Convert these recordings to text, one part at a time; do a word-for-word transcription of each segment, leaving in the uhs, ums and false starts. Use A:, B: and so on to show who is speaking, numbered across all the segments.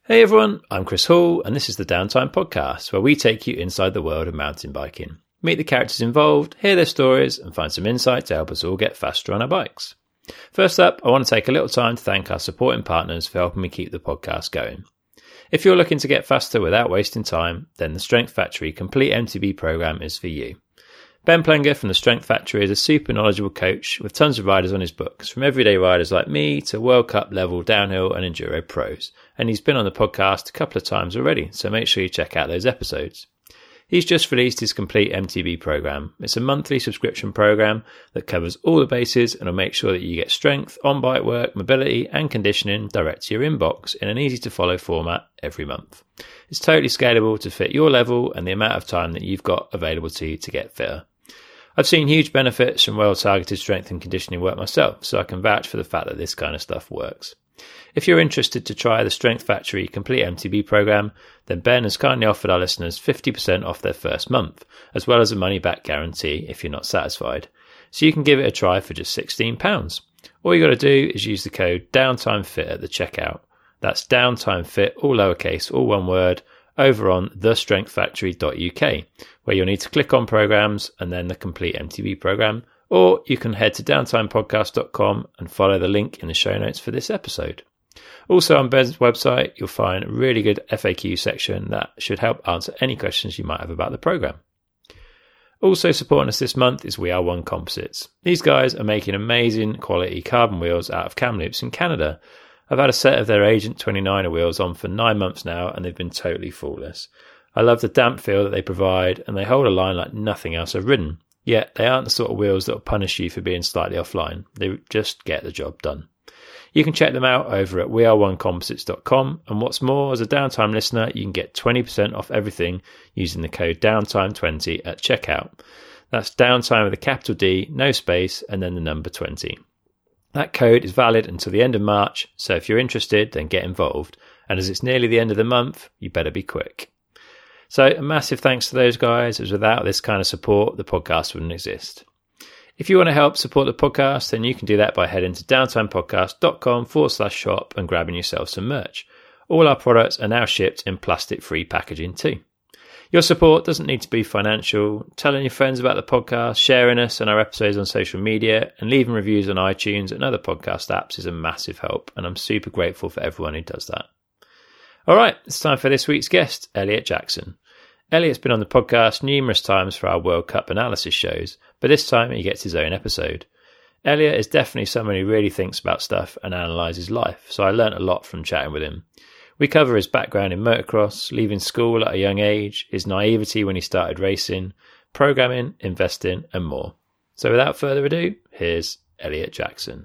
A: Hey everyone, I'm Chris Hall, and this is the Downtime Podcast, where we take you inside the world of mountain biking. Meet the characters involved, hear their stories, and find some insight to help us all get faster on our bikes. First up, I want to take a little time to thank our supporting partners for helping me keep the podcast going. If you're looking to get faster without wasting time, then the Strength Factory Complete M T B program is for you. Ben Plenger from the Strength Factory is a super knowledgeable coach with tons of riders on his books, from everyday riders like me to World Cup level downhill and enduro pros. And he's been on the podcast a couple of times already, so make sure you check out those episodes. He's just released his Complete M T B program. It's a monthly subscription program that covers all the bases and will make sure that you get strength, on-bike work, mobility and conditioning direct to your inbox in an easy-to-follow format every month. It's totally scalable to fit your level and the amount of time that you've got available to you to get fitter. I've seen huge benefits from well-targeted strength and conditioning work myself, so I can vouch for the fact that this kind of stuff works. If you're interested to try the Strength Factory Complete M T B program, then Ben has kindly offered our listeners fifty percent off their first month, as well as a money-back guarantee if you're not satisfied. So you can give it a try for just sixteen pounds. All you got to do is use the code DOWNTIMEFIT at the checkout. That's DOWNTIMEFIT, all lowercase, all one word, over on the strength factory dot U K, where you'll need to click on programs and then the Complete M T B program, or you can head to downtime podcast dot com and follow the link in the show notes for this episode. Also on Ben's website, you'll find a really good F A Q section that should help answer any questions you might have about the program. Also supporting us this month is We Are One Composites. These guys are making amazing quality carbon wheels out of Kamloops in Canada. I've had a set of their Agent twenty-niner wheels on for nine months now, and they've been totally flawless. I love the damp feel that they provide, and they hold a line like nothing else I've ridden. Yet they aren't the sort of wheels that will punish you for being slightly offline. They just get the job done. You can check them out over at we are one composites dot com, and what's more, as a Downtime listener, you can get twenty percent off everything using the code downtime twenty at checkout. That's downtime with a capital D, no space, and then the number twenty. That code is valid until the end of March, so if you're interested, then get involved. And as it's nearly the end of the month, you better be quick. So a massive thanks to those guys, as without this kind of support, the podcast wouldn't exist. If you want to help support the podcast, then you can do that by heading to downtimepodcast.com forward slash shop and grabbing yourself some merch. All our products are now shipped in plastic-free packaging too. Your support doesn't need to be financial. Telling your friends about the podcast, sharing us and our episodes on social media, and leaving reviews on iTunes and other podcast apps is a massive help, and I'm super grateful for everyone who does that. All right, it's time for this week's guest, Elliot Jackson. Elliot's been on the podcast numerous times for our World Cup analysis shows, but this time he gets his own episode. Elliot is definitely someone who really thinks about stuff and analyses life, so I learnt a lot from chatting with him. We cover his background in motocross, leaving school at a young age, his naivety when he started racing, programming, investing, and more. So without further ado, here's Elliot Jackson.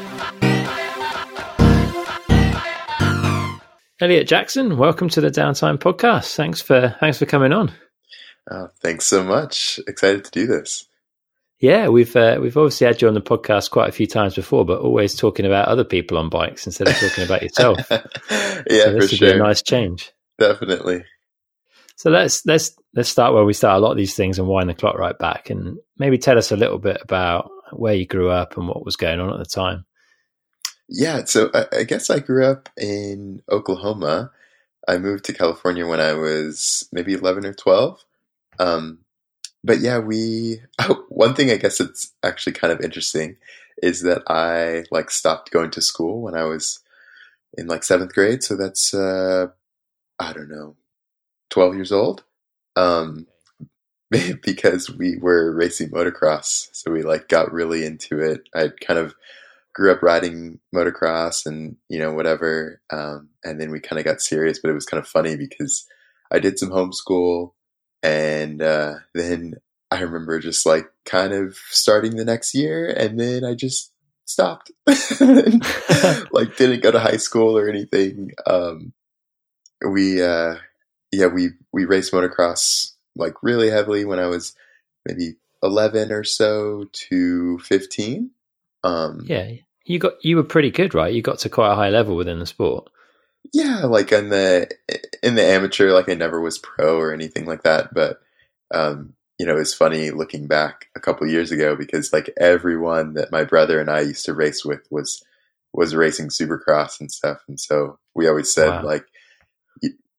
A: Elliot Jackson, welcome to the Downtime Podcast. Thanks for thanks for coming on.
B: Oh, thanks so much. Excited to do this.
A: Yeah, we've uh, we've obviously had you on the podcast quite a few times before, but always talking about other people on bikes instead of talking about yourself.
B: yeah,
A: so this
B: for
A: would
B: sure.
A: Be a nice change.
B: Definitely.
A: So let's let's let's start where we start a lot of these things and wind the clock right back, and maybe tell us a little bit about where you grew up and what was going on at the time.
B: Yeah, so I, I guess I grew up in Oklahoma. I moved to California when I was maybe eleven or twelve. Um, but yeah, we, oh, one thing I guess it's actually kind of interesting is that I like stopped going to school when I was in like seventh grade. So that's, uh, I don't know, twelve years old. Um, because we were racing motocross. So we like got really into it. I kind of grew up riding motocross and, you know, whatever. Um, and then we kind of got serious, but it was kind of funny because I did some homeschool. And uh, then I remember just like kind of starting the next year, and then I just stopped. Like didn't go to high school or anything. Um, we, uh, yeah, we we raced motocross like really heavily when I was maybe eleven or so to fifteen. Um,
A: yeah, you got you were pretty good, right? You got to quite a high level within the sport.
B: Yeah, like in the in the amateur, like I never was pro or anything like that. But um, you know, it's funny looking back a couple of years ago because like everyone that my brother and I used to race with was was racing Supercross and stuff, and so we always said
A: Wow.
B: like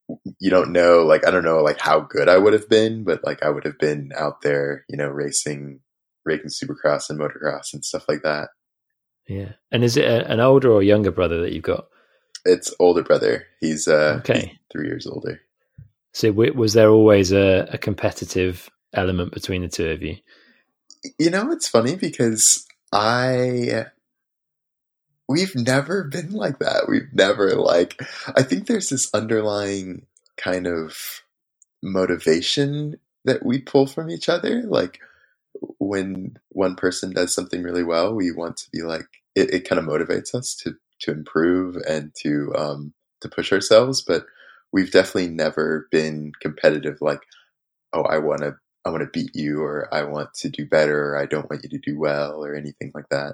B: you don't know, like, I don't know, like how good I would have been, but like I would have been out there, you know, racing, racing supercross and motocross and stuff like that.
A: Yeah. And is it a, an older or younger brother that you've got?
B: It's older brother. He's, uh,
A: okay.
B: He's three years older.
A: So was there always a, a competitive element between the two of you?
B: You know, it's funny because I, we've never been like that. We've never like, I think there's this underlying kind of motivation that we pull from each other. Like when one person does something really well, we want to be like, it, it kind of motivates us to, to improve and to, um, to push ourselves. But we've definitely never been competitive. Like, oh, I want to, I want to beat you, or I want to do better, or I don't want you to do well, or anything like that.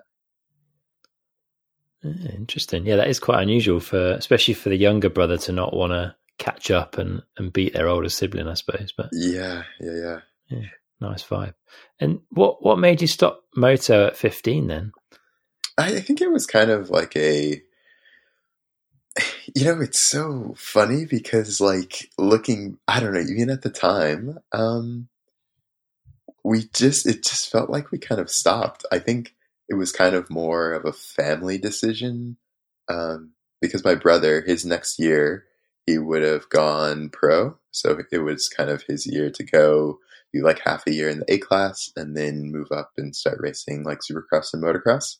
A: Interesting. Yeah, that is quite unusual for, especially for the younger brother to not want to catch up and, and beat their older sibling, I suppose. But
B: yeah, yeah, yeah,
A: yeah, nice vibe. And what what made you stop moto at fifteen then?
B: I think it was kind of like a, you know, it's so funny because like looking, I don't know, even at the time, um, we just, it just felt like we kind of stopped. I think it was kind of more of a family decision, um, because my brother, his next year, he would have gone pro. So it was kind of his year to go do like half a year in the A class and then move up and start racing like supercross and motocross.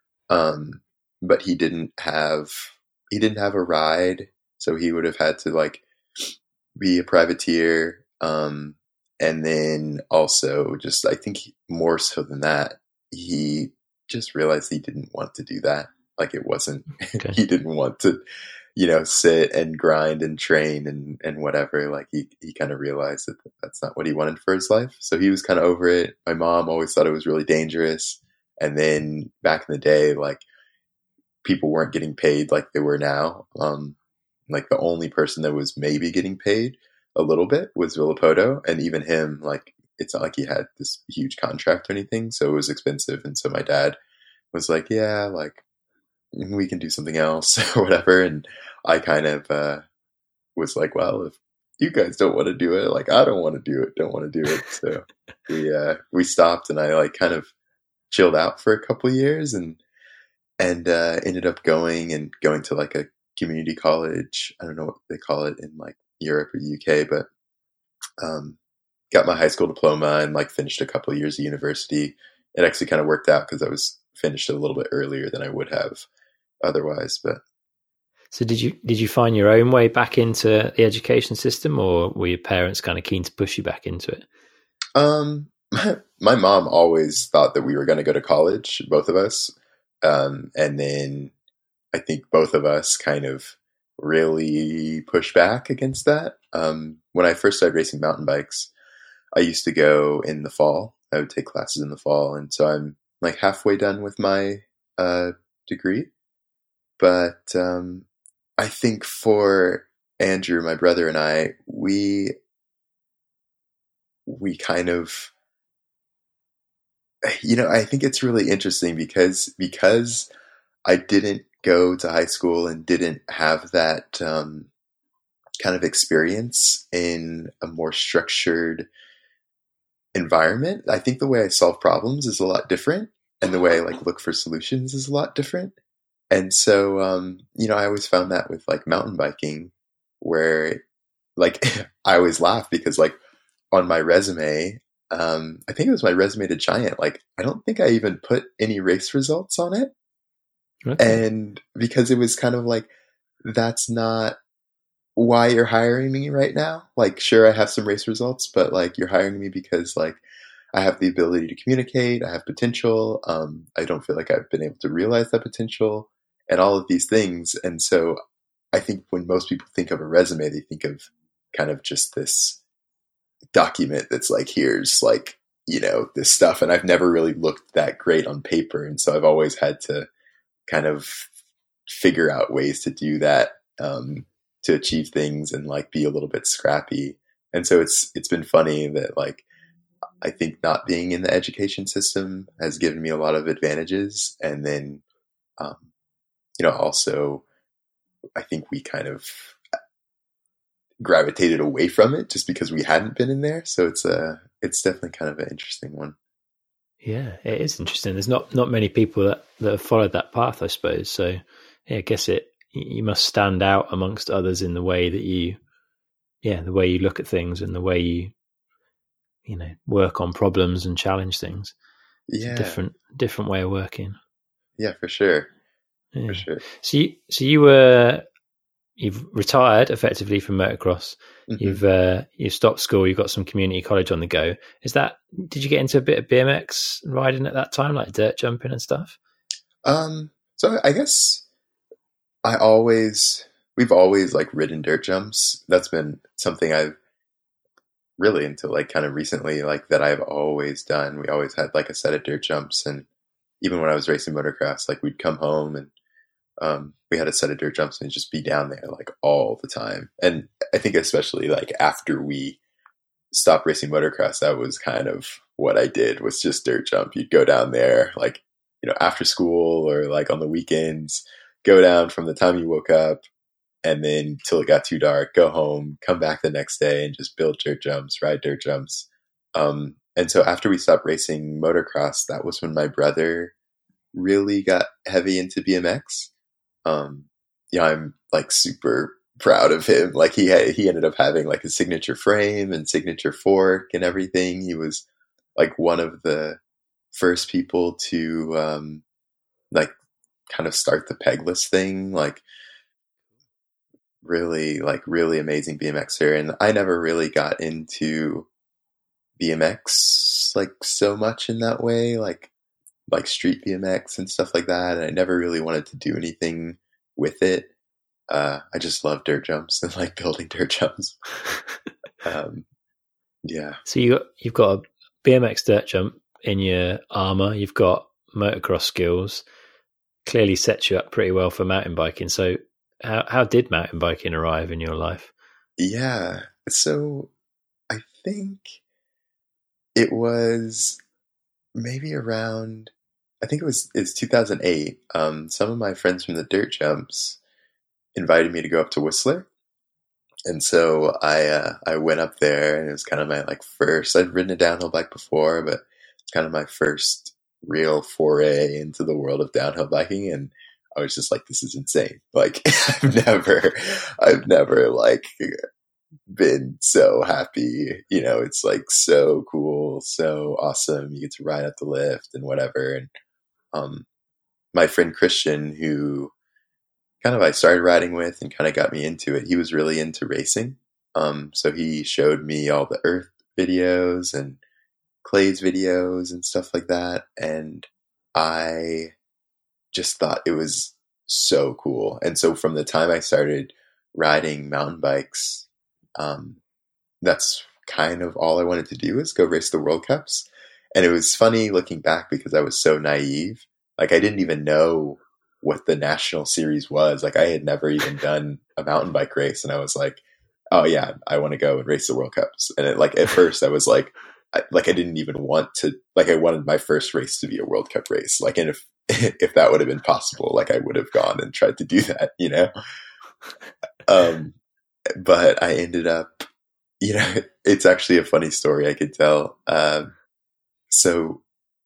B: Um, but he didn't have, he didn't have a ride. So he would have had to like be a privateer. Um, and then also just, I think more so than that, he just realized he didn't want to do that. Like it wasn't, okay. He didn't want to, you know, sit and grind and train and, and whatever. Like he, he kind of realized that that's not what he wanted for his life. So he was kind of over it. My mom always thought it was really dangerous. And then back in the day, like people weren't getting paid like they were now. Um, like the only person that was maybe getting paid a little bit was Villopoto. And even him, like, it's not like he had this huge contract or anything. So it was expensive. And so my dad was like, yeah, like we can do something else or whatever. And I kind of, uh, was like, well, if you guys don't want to do it, like, I don't want to do it, don't want to do it. So we, uh, we stopped and I like kind of chilled out for a couple of years and, and, uh, ended up going and going to like a community college. I don't know what they call it in like Europe or U K, but, um, got my high school diploma and like finished a couple of years of university. It actually kind of worked out because I was finished a little bit earlier than I would have otherwise. But
A: so did you did you find your own way back into the education system, or were your parents kind of keen to push you back into it?
B: Um, my, my mom always thought that we were going to go to college, both of us. Um, and then I think both of us kind of really pushed back against that. Um, when I first started racing mountain bikes, I used to go in the fall. I would take classes in the fall. And so I'm like halfway done with my uh, degree. But um, I think for Andrew, my brother, and I, we we kind of, you know, I think it's really interesting because because I didn't go to high school and didn't have that um, kind of experience in a more structured environment. I think the way I solve problems is a lot different, and the way I like look for solutions is a lot different. And so, um, you know, I always found that with like mountain biking, where like I always laugh because like on my resume, um, I think it was my resume to Giant. Like, I don't think I even put any race results on it. Okay. And because it was kind of like, that's not why you're hiring me right now. Like, sure, I have some race results, but like you're hiring me because like I have the ability to communicate. I have potential. Um, I don't feel like I've been able to realize that potential and all of these things. And so I think when most people think of a resume, they think of kind of just this document that's like, here's like, you know, this stuff. And I've never really looked that great on paper. And so I've always had to kind of figure out ways to do that, um, to achieve things and like be a little bit scrappy. And so it's, it's been funny that like, I think not being in the education system has given me a lot of advantages. And then, um, you know, also I think we kind of, gravitated away from it just because we hadn't been in there. So it's a, it's definitely kind of an interesting one.
A: Yeah, it is interesting. There's not, not many people that, that have followed that path, I suppose. So yeah, I guess it, you must stand out amongst others in the way that you, yeah, the way you look at things and the way you, you know, work on problems and challenge things. It's
B: Yeah.
A: a different, different way of working.
B: Yeah, for sure.
A: Yeah.
B: For sure.
A: So you, so you were, you've retired effectively from motocross. Mm-hmm. You've, uh, you've stopped school. You've got some community college on the go. Is that, did you get into a bit of B M X riding at that time, like dirt jumping and stuff?
B: Um, so I guess I always, we've always like ridden dirt jumps. That's been something I've really until like kind of recently, like that I've always done. We always had like a set of dirt jumps, and even when I was racing motocross, like we'd come home and um, we had a set of dirt jumps and just be down there like all the time. And I think especially like after we stopped racing motocross, that was kind of what I did, was just dirt jump. You'd go down there like, you know, after school or like on the weekends, go down from the time you woke up and then till it got too dark, go home, come back the next day and just build dirt jumps, ride dirt jumps. Um, and so after we stopped racing motocross, that was when my brother really got heavy into B M X. Um, yeah, I'm like super proud of him. Like he had, he ended up having like a signature frame and signature fork and everything. He was like one of the first people to, um, like kind of start the pegless thing, like really, like really amazing BMXer. And I never really got into B M X like so much in that way, like, like street B M X and stuff like that. And I never really wanted to do anything with it. Uh, I just love dirt jumps and like building dirt jumps. um, yeah.
A: So you got, you've got a B M X dirt jump in your armor. You've got motocross skills. Clearly sets you up pretty well for mountain biking. So how how did mountain biking arrive in your life?
B: Yeah. So I think it was maybe around, I think it was, it's two thousand eight. Um, some of my friends from the dirt jumps invited me to go up to Whistler. And so I, uh, I went up there, and it was kind of my like first, I'd ridden a downhill bike before, but it's kind of my first real foray into the world of downhill biking. And I was just like, this is insane. Like I've never, I've never like been so happy. You know, it's like so cool, so awesome. You get to ride up the lift and whatever. And, um, my friend Christian, who kind of I started riding with and kind of got me into it, he was really into racing. Um, so he showed me all the Earth videos and Clay's videos and stuff like that. And I just thought it was so cool. And so from the time I started riding mountain bikes, um, that's kind of all I wanted to do, is go race the World Cups. And it was funny looking back because I was so naive. Like I didn't even know what the national series was. Like I had never even done a mountain bike race, and I was like, oh yeah, I want to go and race the World Cups. And it, like at first I was like, I, like I didn't even want to, like I wanted my first race to be a World Cup race. Like, and if, if that would have been possible, like I would have gone and tried to do that, you know? Um, but I ended up, you know, it's actually a funny story I could tell. Um, so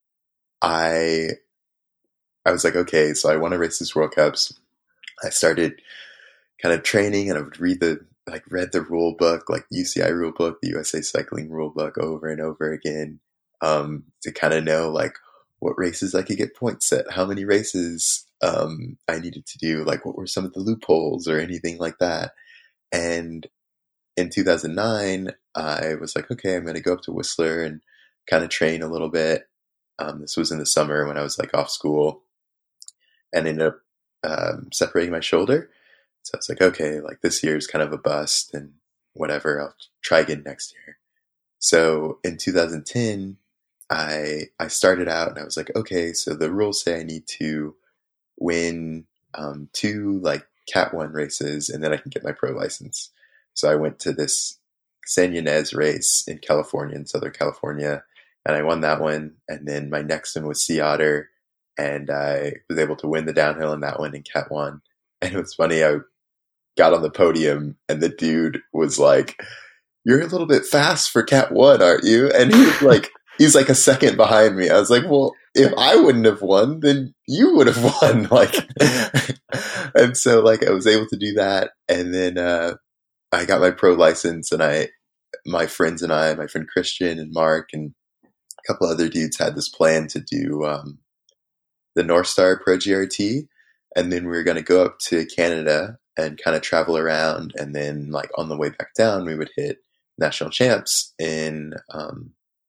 B: I, I was like, okay, so I want to race this World Cups. I started kind of training, and I would read the, like read the rule book, like U C I rule book, the U S A cycling rule book over and over again, um, to kind of know like what races I could get points at, how many races, um, I needed to do, like what were some of the loopholes or anything like that. And in two thousand nine, I was like, okay, I'm going to go up to Whistler and kind of train a little bit. Um, this was in the summer when I was like off school, and ended up um, separating my shoulder. So I was like, okay, like this year is kind of a bust and whatever, I'll try again next year. So in two thousand ten, I I started out and I was like, okay, so the rules say I need to win um, two like Cat one races and then I can get my pro license. So I went to this San Ynez race in California, in Southern California, and I won that one. And then my next one was Sea Otter, and I was able to win the downhill in that one in Cat one. And it was funny, I got on the podium, and the dude was like, "You're a little bit fast for Cat One, aren't you?" And he was like, he's like a second behind me. I was like, "Well, if I wouldn't have won, then you would have won." Like, and so like I was able to do that, and then uh, I got my pro license, and I, my friends and I, my friend Christian and Mark and a couple other dudes had this plan to do um, the North Star Pro G R T, and then we were going to go up to Canada and kind of travel around, and then like on the way back down, we would hit national champs in um,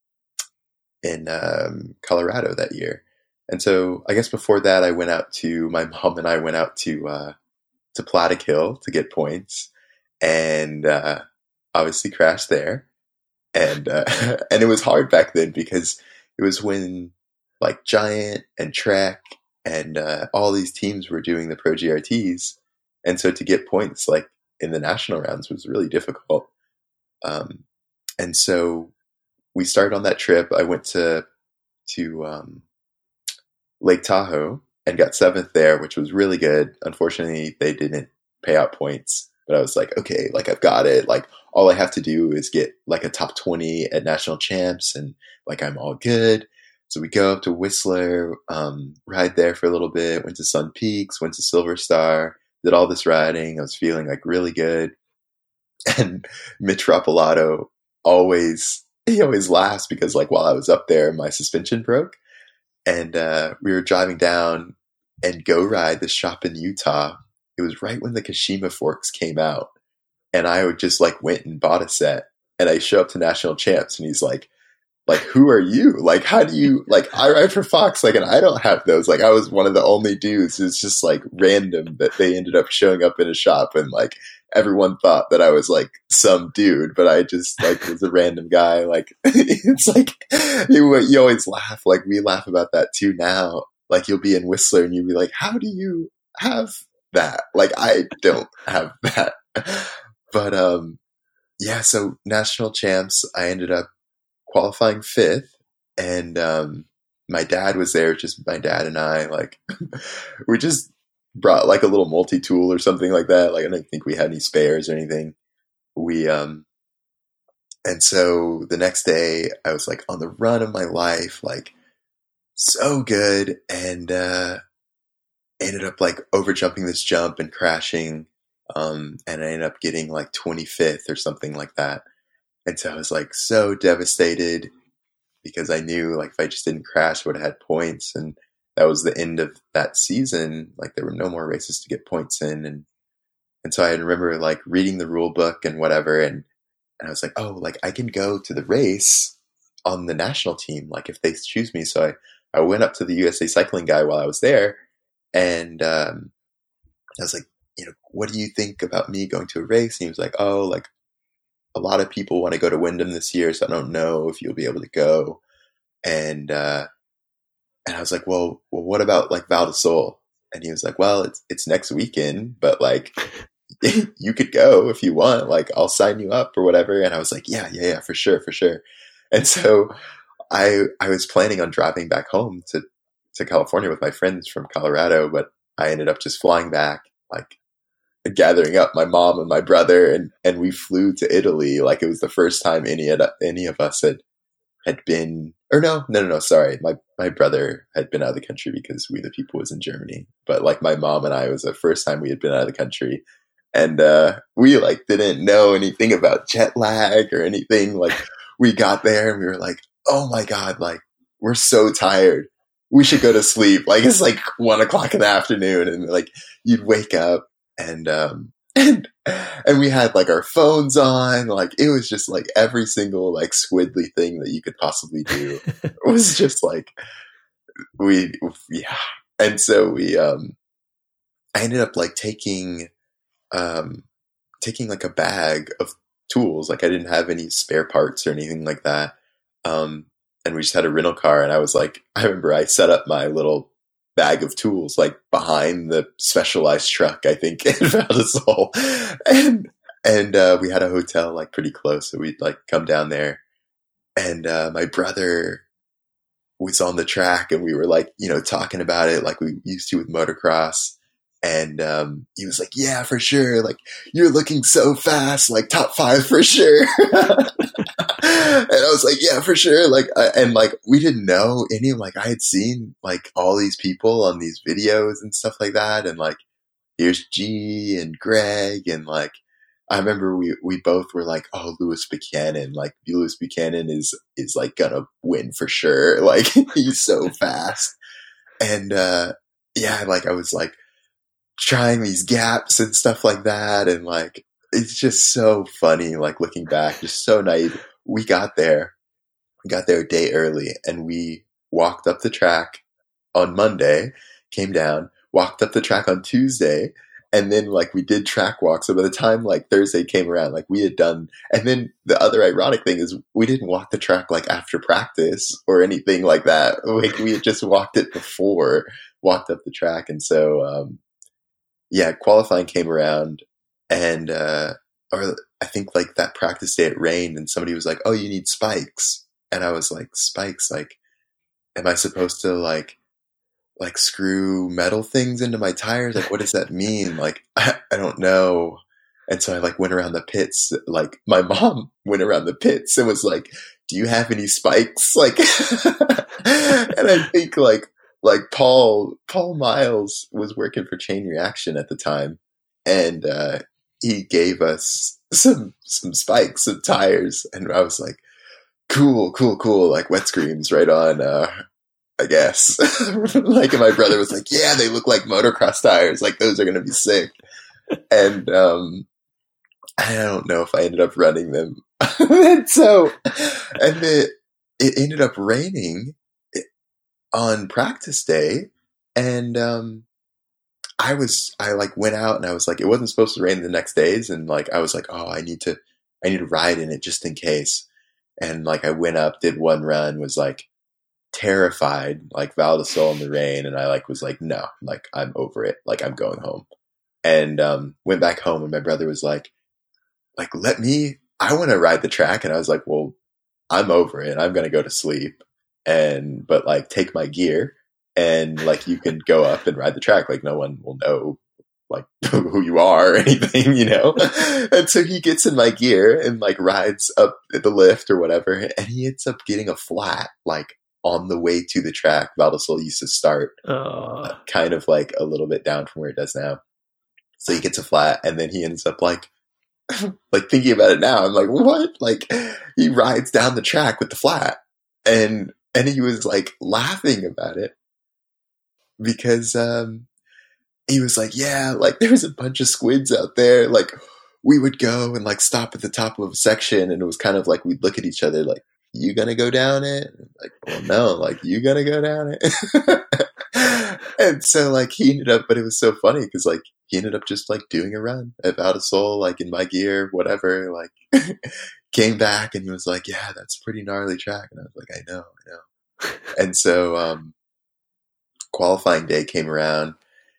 B: in um, Colorado that year. And so I guess before that, I went out to my mom and I went out to uh, to Plattekill to get points, and uh, obviously crashed there. And uh, and it was hard back then because it was when like Giant and Trek and uh, all these teams were doing the Pro G R Ts, and so to get points like in the national rounds was really difficult. Um, and so we started on that trip. I went to to um, Lake Tahoe and got seventh there, which was really good. Unfortunately, they didn't pay out points, but I was like, okay, like I've got it. Like all I have to do is get like a top twenty at national champs, and like I'm all good. So we go up to Whistler, um, ride there for a little bit, went to Sun Peaks, went to Silver Star, did all this riding. I was feeling like really good. And Mitch Rapalato always, he always laughs because like while I was up there, my suspension broke. And uh, we were driving down and Go Ride, this shop in Utah. It was right when the Kashima forks came out. And I would just like went and bought a set. And I show up to national champs and he's like, like, who are you? Like, how do you, like, I ride for Fox, like, and I don't have those. Like, I was one of the only dudes. It's just like random that they ended up showing up in a shop, and like everyone thought that I was like some dude, but I just like was a random guy. Like, it's like, you, you always laugh. Like, we laugh about that too now. Like, you'll be in Whistler and you'll be like, how do you have that? Like, I don't have that. But, um, yeah, so national champs, I ended up qualifying fifth, and um, my dad was there, just my dad and I, like, we just brought like a little multi-tool or something like that. Like, I don't think we had any spares or anything. We, um, and so the next day I was like on the run of my life, like so good. And, uh, ended up like over jumping this jump and crashing. Um, and I ended up getting like twenty-fifth or something like that. And so I was like so devastated because I knew like if I just didn't crash, I would have had points. And that was the end of that season. Like there were no more races to get points in. And, and so I remember like reading the rule book and whatever. And, and I was like, oh, like I can go to the race on the national team, like if they choose me. So I, I went up to the U S A Cycling guy while I was there. And um, I was like, you know, what do you think about me going to a race? And he was like, oh, like, a lot of people want to go to Wyndham this year, so I don't know if you'll be able to go. And uh, and I was like, well, well, what about like Val d'Isole? And he was like, well, it's it's next weekend, but like you could go if you want. Like I'll sign you up or whatever. And I was like, yeah, yeah, yeah, for sure, for sure. And so I I was planning on driving back home to to California with my friends from Colorado, but I ended up just flying back, like gathering up my mom and my brother, and, and we flew to Italy. Like it was the first time any of, any of us had, had been, or no, no, no, no, sorry. My, my brother had been out of the country because We the People was in Germany, but like my mom and I, it was the first time we had been out of the country. And, uh, we like didn't know anything about jet lag or anything. Like we got there and we were like, oh my God, like we're so tired. We should go to sleep. Like it's like one o'clock in the afternoon, and like you'd wake up. And, um, and, and we had like our phones on, like it was just like every single like squiddly thing that you could possibly do. It was just like, we, yeah. And so we, um, I ended up like taking, um, taking like a bag of tools. Like I didn't have any spare parts or anything like that. Um, and we just had a rental car, and I was like, I remember I set up my little bag of tools like behind the Specialized truck, I think, in Val d'Isole. And and uh, we had a hotel like pretty close, so we'd like come down there. And uh, my brother was on the track, and we were like, you know, talking about it like we used to with motocross. And um, he was like, yeah, for sure. Like, you're looking so fast, like top five for sure. And I was like, yeah, for sure. Like, I, and like, we didn't know any of, like, I had seen like all these people on these videos and stuff like that. And like, here's G and Greg. And like, I remember we, we both were like, oh, Lewis Buchanan, like Lewis Buchanan is, is like gonna win for sure. Like, he's so fast. And, uh, yeah, like I was like, trying these gaps and stuff like that. And like, it's just so funny, like looking back, just so naive. We got there, we got there a day early and we walked up the track on Monday, came down, walked up the track on Tuesday. And then like we did track walks. So by the time like Thursday came around, like we had done, and then the other ironic thing is we didn't walk the track like after practice or anything like that. Like we had just walked it before, walked up the track. And so, um, yeah, qualifying came around and, uh, or I think like that practice day it rained and somebody was like, oh, you need spikes. And I was like, spikes? Like, am I supposed to like, like screw metal things into my tires? Like, what does that mean? Like, I, I don't know. And so I like went around the pits. Like my mom went around the pits and was like, do you have any spikes? Like, and I think like, Like Paul, Paul Miles was working for Chain Reaction at the time, and uh, he gave us some some spikes, some tires, and I was like, "Cool, cool, cool!" Like wet screams, right on. Uh, I guess. Like, and my brother was like, "Yeah, they look like motocross tires. Like those are gonna be sick." And um, I don't know if I ended up running them, and so, and it it ended up raining on practice day. And, um, I was, I like went out and I was like, it wasn't supposed to rain the next days. And like, I was like, oh, I need to, I need to ride in it just in case. And like, I went up, did one run, was like terrified, like Val di Sole in the rain. And I like, was like, no, like I'm over it. Like I'm going home. And, um, went back home and my brother was like, like, let me, I want to ride the track. And I was like, well, I'm over it. I'm going to go to sleep. And, but like take my gear and like you can go up and ride the track. Like no one will know like who you are or anything, you know? And so he gets in my gear and like rides up the lift or whatever. And he ends up getting a flat, like on the way to the track. Val di Sole used to start uh, kind of like a little bit down from where it does now. So he gets a flat and then he ends up like, like thinking about it now, I'm like, what? Like he rides down the track with the flat and And he was like laughing about it because um, he was like, yeah, like there was a bunch of squids out there. Like we would go and like stop at the top of a section and it was kind of like we'd look at each other like, you gonna go down it? Like, well, no, like you gonna go down it? And so like he ended up, but it was so funny because like he ended up just like doing a run at Val di Sole, like in my gear, whatever, like came back and he was like, yeah, that's a pretty gnarly track. And I was like, I know, I know. And so um, qualifying day came around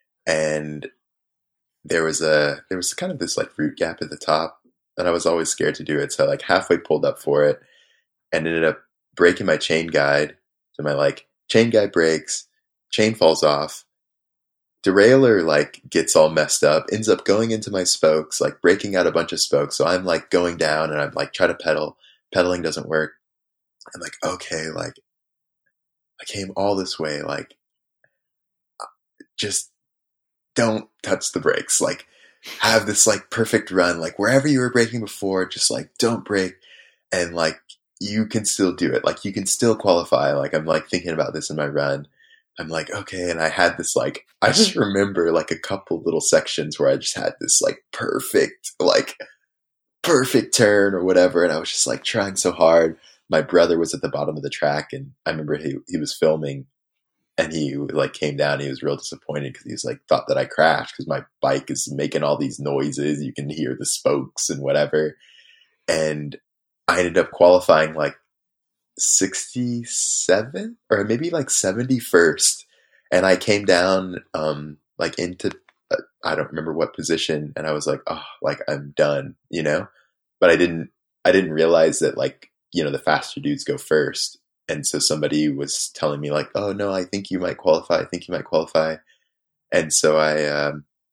B: and there was a, there was kind of this like root gap at the top and I was always scared to do it. So I like halfway pulled up for it and ended up breaking my chain guide. So my like chain guide breaks, chain falls off, derailleur like gets all messed up, ends up going into my spokes, like breaking out a bunch of spokes. So I'm like going down and I'm like try to pedal, pedaling doesn't work. I'm like, okay, like I came all this way, like just don't touch the brakes, like have this like perfect run, like wherever you were braking before, just like don't brake and like you can still do it. Like you can still qualify. Like I'm like thinking about this in my run. I'm like, okay. And I had this, like, I just remember like a couple little sections where I just had this like perfect, like perfect turn or whatever. And I was just like trying so hard. My brother was at the bottom of the track and I remember he, he was filming and he like came down. He was real disappointed because he was like, thought that I crashed because my bike is making all these noises. You can hear the spokes and whatever. And I ended up qualifying like sixty-seven or maybe like seventy-first. And I came down, um, like into, uh, I don't remember what position. And I was like, oh, like I'm done, you know, but I didn't, I didn't realize that like, you know, the faster dudes go first. And so somebody was telling me like, oh no, I think you might qualify. I think you might qualify. And so I, um,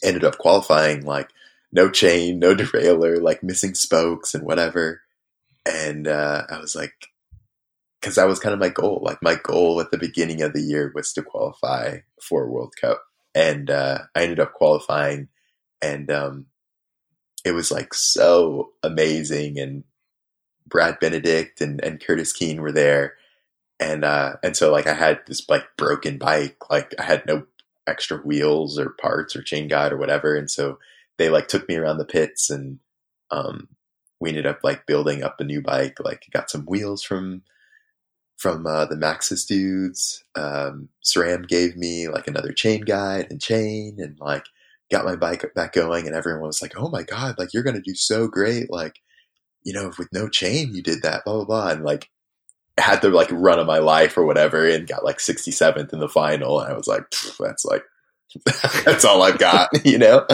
B: ended up qualifying like no chain, no derailleur, like missing spokes and whatever. And uh, I was like, because that was kind of my goal. Like my goal at the beginning of the year was to qualify for a World Cup. And uh, I ended up qualifying, and um, it was like so amazing. And Brad Benedict and, and Curtis Keene were there. And uh, and so like I had this like broken bike, like I had no extra wheels or parts or chain guide or whatever. And so they like took me around the pits, and um, we ended up like building up a new bike. Like got some wheels from from uh, the Maxxis dudes. Um, SRAM gave me like another chain guide and chain, and like got my bike back going. And everyone was like, "Oh my god, like you're gonna do so great! Like, you know, with no chain, you did that, blah blah blah." And like had the like run of my life or whatever, and got like sixty-seventh in the final. And I was like, "That's like that's all I've got," you know.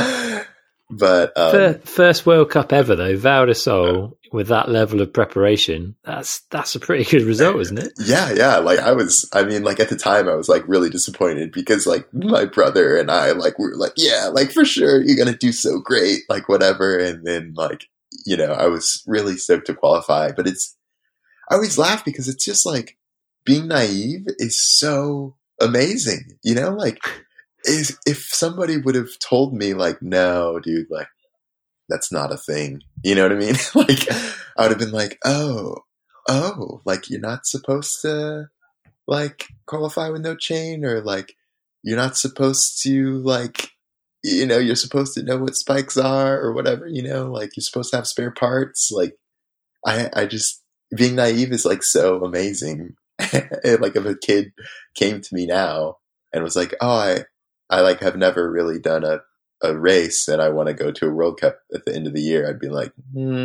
B: But um,
A: first World Cup ever though, Val di Sole, with that level of preparation, that's that's a pretty good result, isn't it?
B: Yeah, yeah. Like I was, I mean, like at the time, I was like really disappointed because like my brother and I, like we were like, yeah, like for sure you're gonna do so great, like whatever. And then like, you know, I was really stoked to qualify. But it's, I always laugh because it's just like being naive is so amazing, you know, like. Is if somebody would have told me like, no, dude, like that's not a thing. You know what I mean? Like I would have been like, oh, oh, like you're not supposed to like qualify with no chain, or like you're not supposed to like, you know, you're supposed to know what spikes are or whatever, you know, like you're supposed to have spare parts. Like I, I just, being naive is like so amazing. Like if a kid came to me now and was like, oh, I, I like have never really done a, a race and I want to go to a World Cup at the end of the year, I'd be like, hmm,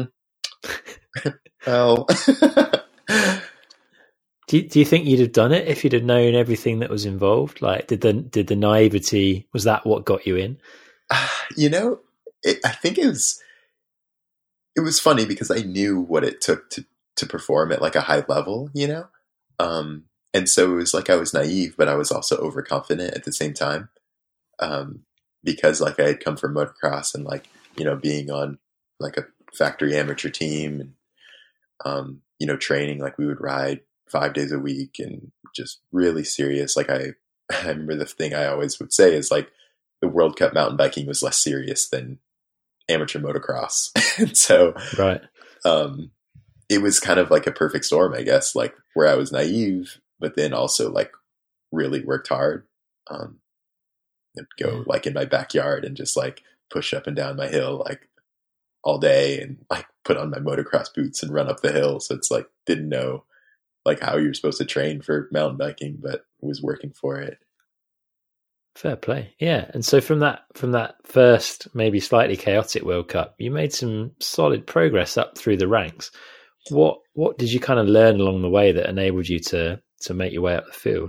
B: well.
A: do, you, do you think you'd have done it if you'd have known everything that was involved? Like, did the did the naivety, was that what got you in?
B: You know, it, I think it was it was funny because I knew what it took to to perform at like a high level, you know, um, and so it was like I was naive, but I was also overconfident at the same time. Um, because like I had come from motocross and like, you know, being on like a factory amateur team and, um, you know, training, like we would ride five days a week and just really serious. Like I, I remember the thing I always would say is like the World Cup mountain biking was less serious than amateur motocross. And so,
A: right.
B: Um, it was kind of like a perfect storm, I guess, like where I was naive, but then also like really worked hard. Um, I'd go like in my backyard and just like push up and down my hill like all day and like put on my motocross boots and run up the hill. So it's like, didn't know like how you're supposed to train for mountain biking, but was working for it.
A: Fair play. Yeah. And so from that, from that first, maybe slightly chaotic World Cup, you made some solid progress up through the ranks. What, what did you kind of learn along the way that enabled you to, to make your way up the field?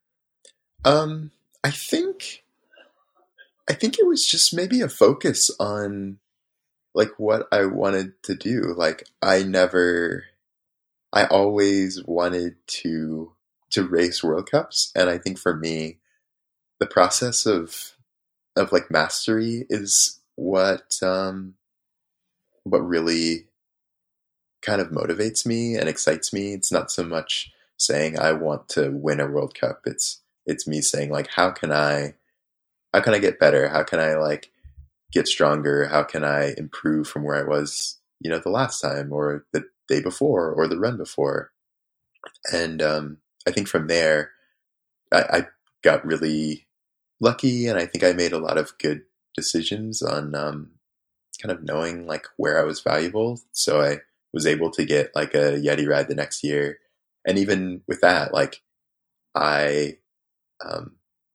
B: Um, I think, I think it was just maybe a focus on like what I wanted to do. Like I never, I always wanted to, to race World Cups. And I think for me, the process of, of like mastery is what, um, what really kind of motivates me and excites me. It's not so much saying I want to win a World Cup. It's, it's me saying like, how can I, how can I get better? How can I like get stronger? How can I improve from where I was, you know, the last time or the day before or the run before? And um, I think from there, I, I got really lucky, and I think I made a lot of good decisions on um, kind of knowing like where I was valuable. So I was able to get like a Yeti ride the next year. And even with that, like I, um,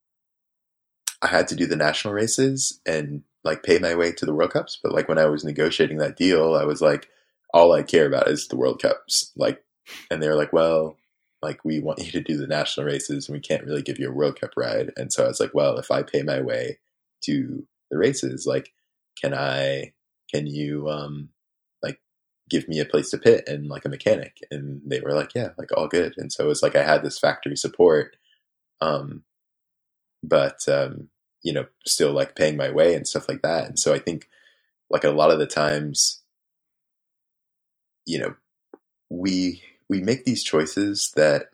B: I had to do the national races and like pay my way to the World Cups. But like when I was negotiating that deal, I was like, all I care about is the World Cups. Like, and they were like, well, like we want you to do the national races and we can't really give you a World Cup ride. And so I was like, well, if I pay my way to the races, like, can I, can you, um, like give me a place to pit and like a mechanic? And they were like, yeah, like all good. And so it was like, I had this factory support. Um, but, um, you know, still like paying my way and stuff like that. And so I think like a lot of the times, you know, we we make these choices that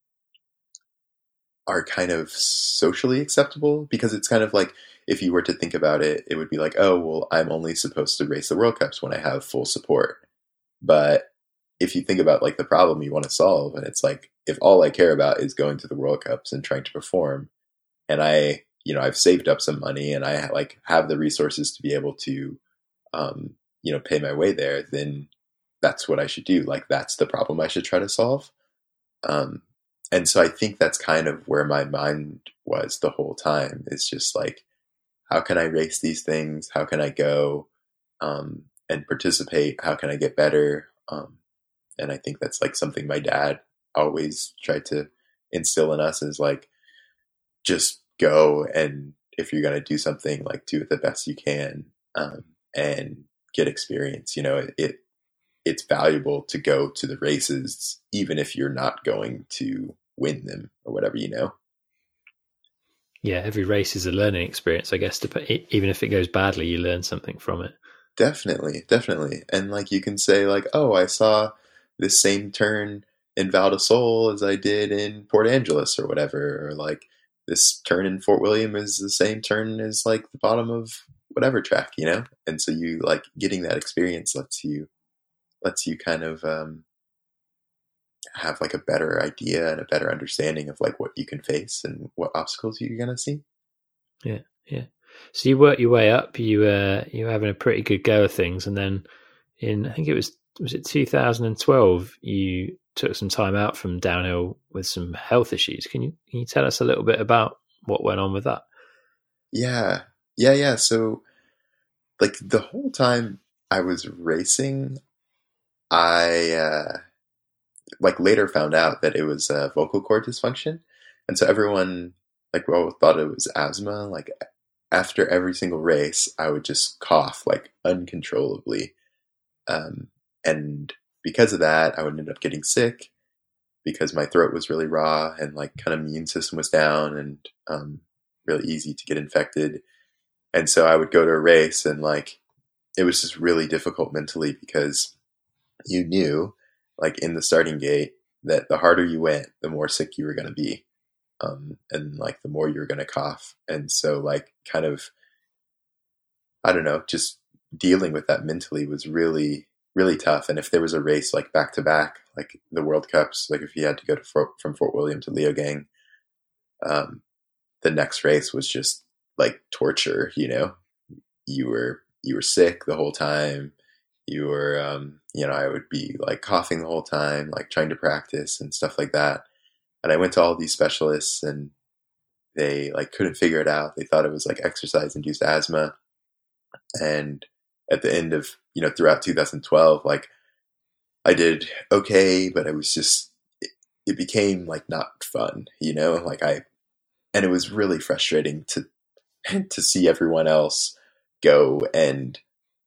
B: are kind of socially acceptable, because it's kind of like, if you were to think about it, it would be like, oh, well, I'm only supposed to race the World Cups when I have full support. But if you think about like the problem you want to solve, and it's like, if all I care about is going to the World Cups and trying to perform, and I, you know, I've saved up some money and I like have the resources to be able to, um, you know, pay my way there, then that's what I should do. Like, that's the problem I should try to solve. Um, and so I think that's kind of where my mind was the whole time. It's just like, how can I race these things? How can I go, um, and participate? How can I get better? Um, and I think that's like something my dad always tried to instill in us, is like, just go. And if you're going to do something, like, do it the best you can, um, and get experience. You know, it, it it's valuable to go to the races, even if you're not going to win them or whatever, you know?
A: Yeah, every race is a learning experience, I guess. To, even if it goes badly, you learn something from it.
B: Definitely, definitely. And like, you can say like, oh, I saw this same turn in Val di Sole as I did in Port Angeles or whatever, or like this turn in Fort William is the same turn as like the bottom of whatever track, you know? And so you like getting that experience lets you, lets you kind of, um, have like a better idea and a better understanding of like what you can face and what obstacles you're going to see.
A: Yeah. Yeah. So you work your way up, you, uh, you were having a pretty good go of things. And then in, I think it was, was it two thousand twelve, you took some time out from downhill with some health issues. Can you, can you tell us a little bit about what went on with that?
B: Yeah. Yeah. Yeah. So like the whole time I was racing, I, uh, like later found out that it was a vocal cord dysfunction. And so everyone like well thought it was asthma. Like after every single race, I would just cough like uncontrollably. Um, and because of that, I would end up getting sick because my throat was really raw and like kind of immune system was down, and, um, really easy to get infected. And so I would go to a race and like, it was just really difficult mentally, because you knew like in the starting gate that the harder you went, the more sick you were going to be. Um, and like the more you were going to cough. And so like kind of, I don't know, just dealing with that mentally was really, really tough. And if there was a race like back to back, like the World Cups, like if you had to go to Fort, from Fort William to Leogang, um, the next race was just like torture, you know, you were, you were sick the whole time. You were, um, you know, I would be like coughing the whole time, like trying to practice and stuff like that. And I went to all these specialists and they like couldn't figure it out. They thought it was like exercise induced asthma. And at the end of, you know, throughout two thousand twelve, like I did okay, but it was just, it, it became like not fun, you know, like I, and it was really frustrating to, to see everyone else go and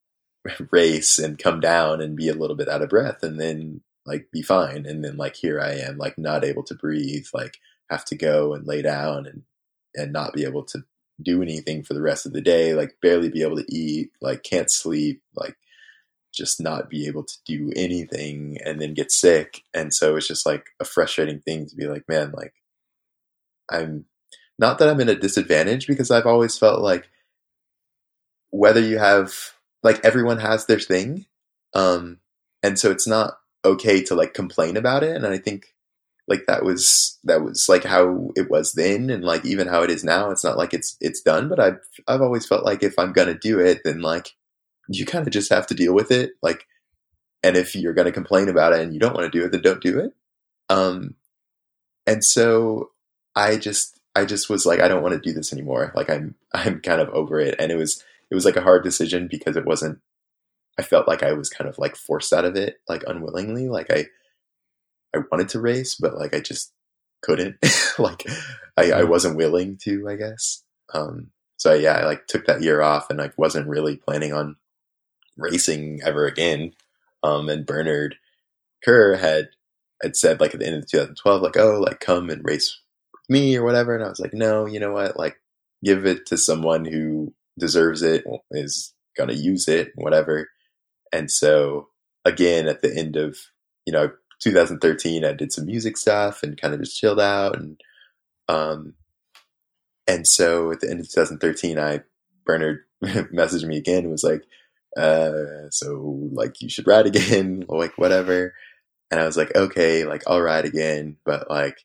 B: race and come down and be a little bit out of breath and then like be fine. And then like, here I am, like not able to breathe, like have to go and lay down and, and not be able to do anything for the rest of the day, like barely be able to eat, like can't sleep, like just not be able to do anything and then get sick. And so it's just like a frustrating thing to be like, man, like I'm not that I'm in a disadvantage, because I've always felt like whether you have, like everyone has their thing. Um, and so it's not okay to like complain about it. And I think like that was, that was like how it was then. And like, even how it is now, it's not like it's, it's done, but I've, I've always felt like if I'm going to do it, then like you kind of just have to deal with it. Like, and if you're going to complain about it and you don't want to do it, then don't do it. Um, and so I just, I just was like, I don't want to do this anymore. Like I'm, I'm kind of over it. And it was, it was like a hard decision, because it wasn't, I felt like I was kind of like forced out of it, like unwillingly. Like I, I wanted to race, but like I just couldn't. Like I, I wasn't willing to, I guess. Um, so yeah, I like took that year off and like wasn't really planning on racing ever again. Um, and Bernard Kerr had had said like at the end of twenty twelve, like, oh, like come and race with me or whatever. And I was like, no, you know what? Like give it to someone who deserves it, is going to use it, whatever. And so again, at the end of, you know, two thousand thirteen, I did some music stuff and kind of just chilled out. And, um, and so at the end of two thousand thirteen, I, Bernard messaged me again and was like, uh, so like you should ride again, like whatever. And I was like, okay, like I'll ride again, but like,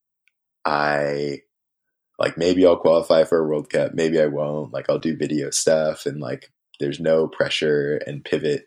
B: I, like maybe I'll qualify for a World Cup, maybe I won't, like I'll do video stuff and like, there's no pressure and pivot.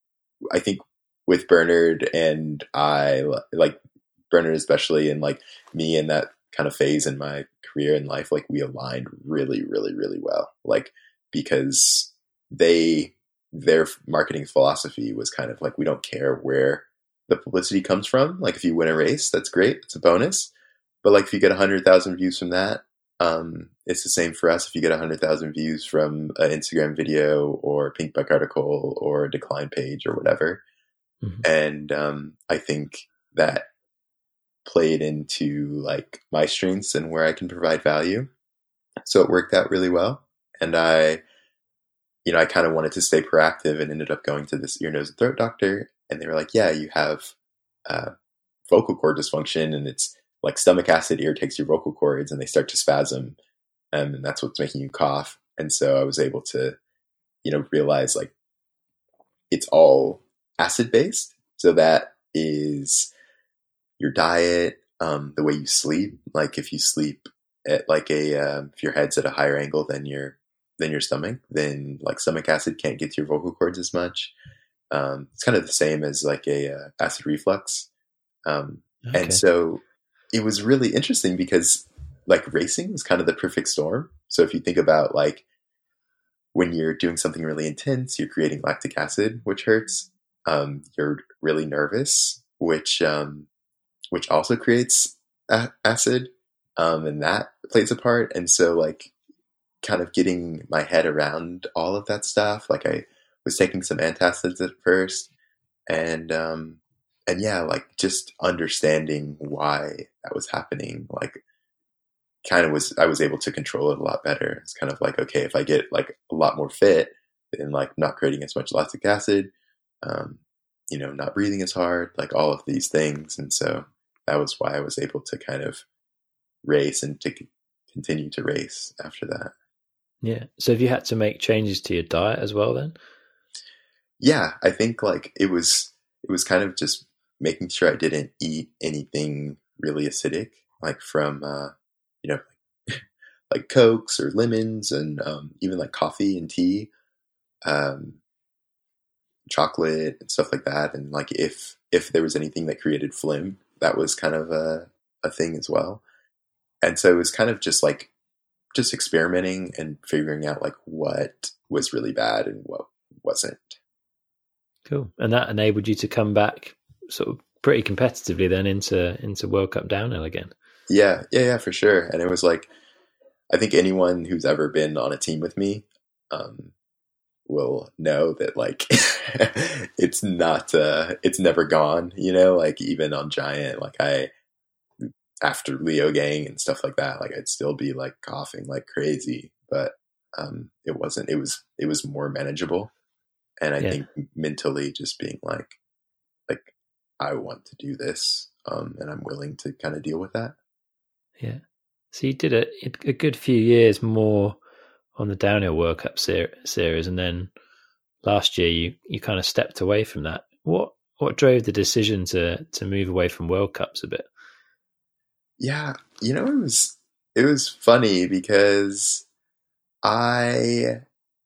B: I think with Bernard and I, like Bernard especially, and like me in that kind of phase in my career and life, like we aligned really, really, really well. Like, because they, their marketing philosophy was kind of like, we don't care where the publicity comes from. Like if you win a race, that's great. It's a bonus. But like if you get a hundred thousand views from that, um, it's the same for us. If you get a hundred thousand views from an Instagram video or a Pinkbuck article or a decline page or whatever. Mm-hmm. And, um, I think that played into like my strengths and where I can provide value. So it worked out really well. And I, you know, I kind of wanted to stay proactive and ended up going to this ear, nose, and throat doctor. And they were like, yeah, you have uh, vocal cord dysfunction, and it's like stomach acid irritates your vocal cords and they start to spasm. Um, and that's what's making you cough. And so I was able to, you know, realize like it's all acid based. So that is your diet, um, the way you sleep. Like if you sleep at like a, uh, if your head's at a higher angle than your, than your stomach, then like stomach acid can't get to your vocal cords as much. Um, it's kind of the same as like a uh, acid reflux. Um, okay. And so it was really interesting because like racing was kind of the perfect storm. So if you think about like when you're doing something really intense, you're creating lactic acid, which hurts. Um, you're really nervous, which, um, which also creates a- acid. Um, and that plays a part. And so like kind of getting my head around all of that stuff, like I was taking some antacids at first, and um and yeah, like just understanding why that was happening, like kind of was I was able to control it a lot better. It's kind of like, okay, if I get like a lot more fit, then like not creating as much lactic acid, um you know, not breathing as hard, like all of these things. And so that was why I was able to kind of race and to c- continue to race after that.
A: Yeah. So have you had to make changes to your diet as well then?
B: Yeah, I think like it was, it was kind of just making sure I didn't eat anything really acidic, like from, uh, you know, like Cokes or lemons, and um, even like coffee and tea, um, chocolate and stuff like that. And like if, if there was anything that created phlegm, that was kind of a, a thing as well. And so it was kind of just like, just experimenting and figuring out like what was really bad and what wasn't.
A: Cool. And that enabled you to come back sort of pretty competitively then into, into World Cup downhill again.
B: Yeah. Yeah. Yeah, for sure. And it was like, I think anyone who's ever been on a team with me, um, will know that like, it's not, uh, it's never gone, you know, like even on Giant, like I, after Leogang and stuff like that, like I'd still be like coughing like crazy, but, um, it wasn't, it was, it was more manageable. And I yeah. think mentally just being like, like, I want to do this, um, and I'm willing to kind of deal with that.
A: Yeah. So you did a, a good few years more on the downhill World Cup ser- series, and then last year you, you kind of stepped away from that. What what drove the decision to to move away from World Cups a bit?
B: Yeah, you know, it was it was funny because I.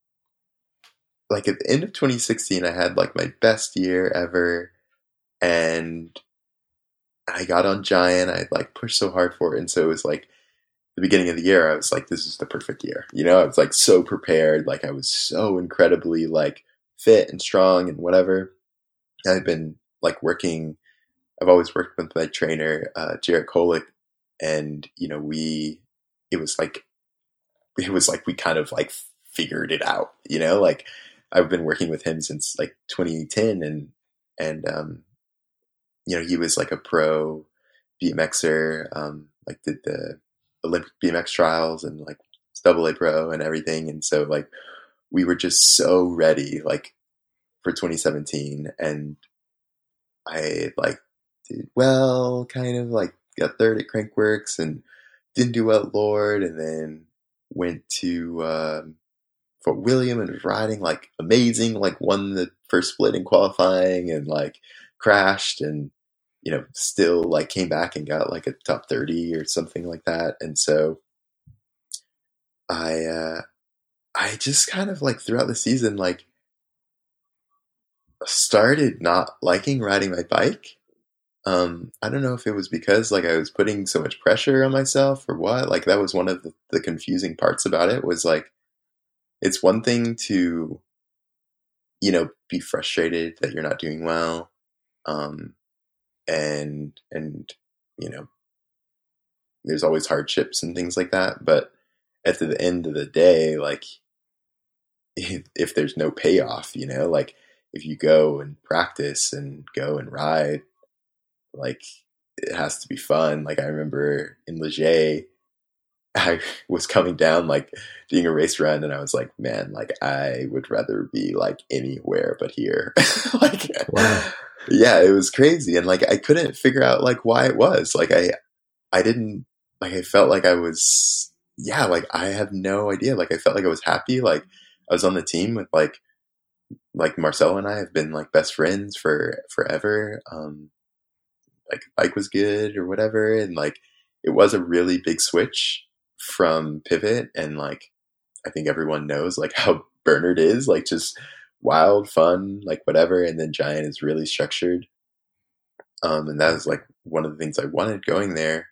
B: Like at the end of twenty sixteen, I had like my best year ever, and I got on Giant. I like pushed so hard for it, and so it was like the beginning of the year. I was like, "This is the perfect year," you know. I was like so prepared, like I was so incredibly like fit and strong and whatever. I've been like working. I've always worked with my trainer, uh, Jarrett Kolick, and you know, we. It was like, it was like we kind of like figured it out, you know, like. I've been working with him since like twenty ten, and, and, um, you know, he was like a pro B M Xer, um, like did the Olympic B M X trials and like double A pro and everything. And so like, we were just so ready, like for twenty seventeen. And I like did well, kind of like got third at Crankworx and didn't do well at Lord. And then went to, um, Fort William and was riding like amazing, like won the first split in qualifying and like crashed and, you know, still like came back and got like a top thirty or something like that. And so I, uh, I just kind of like throughout the season, like started not liking riding my bike. Um, I don't know if it was because like I was putting so much pressure on myself or what. Like that was one of the, the confusing parts about it was like, it's one thing to, you know, be frustrated that you're not doing well. Um, and, and, you know, there's always hardships and things like that. But at the end of the day, like if, if there's no payoff, you know, like if you go and practice and go and ride, like it has to be fun. Like I remember in Leger, I was coming down, like doing a race run, and I was like, man, like I would rather be like anywhere but here. Like, wow. Yeah, it was crazy. And like, I couldn't figure out like why it was like, I, I didn't like, I felt like I was, yeah, like I have no idea. Like I felt like I was happy. Like I was on the team with like, like Marcelo and I have been like best friends for forever. Um, like bike was good or whatever. And like, it was a really big switch from Pivot, and like I think everyone knows like how Bernard is, like just wild, fun, like whatever, and then Giant is really structured. Um, and that was like one of the things I wanted going there.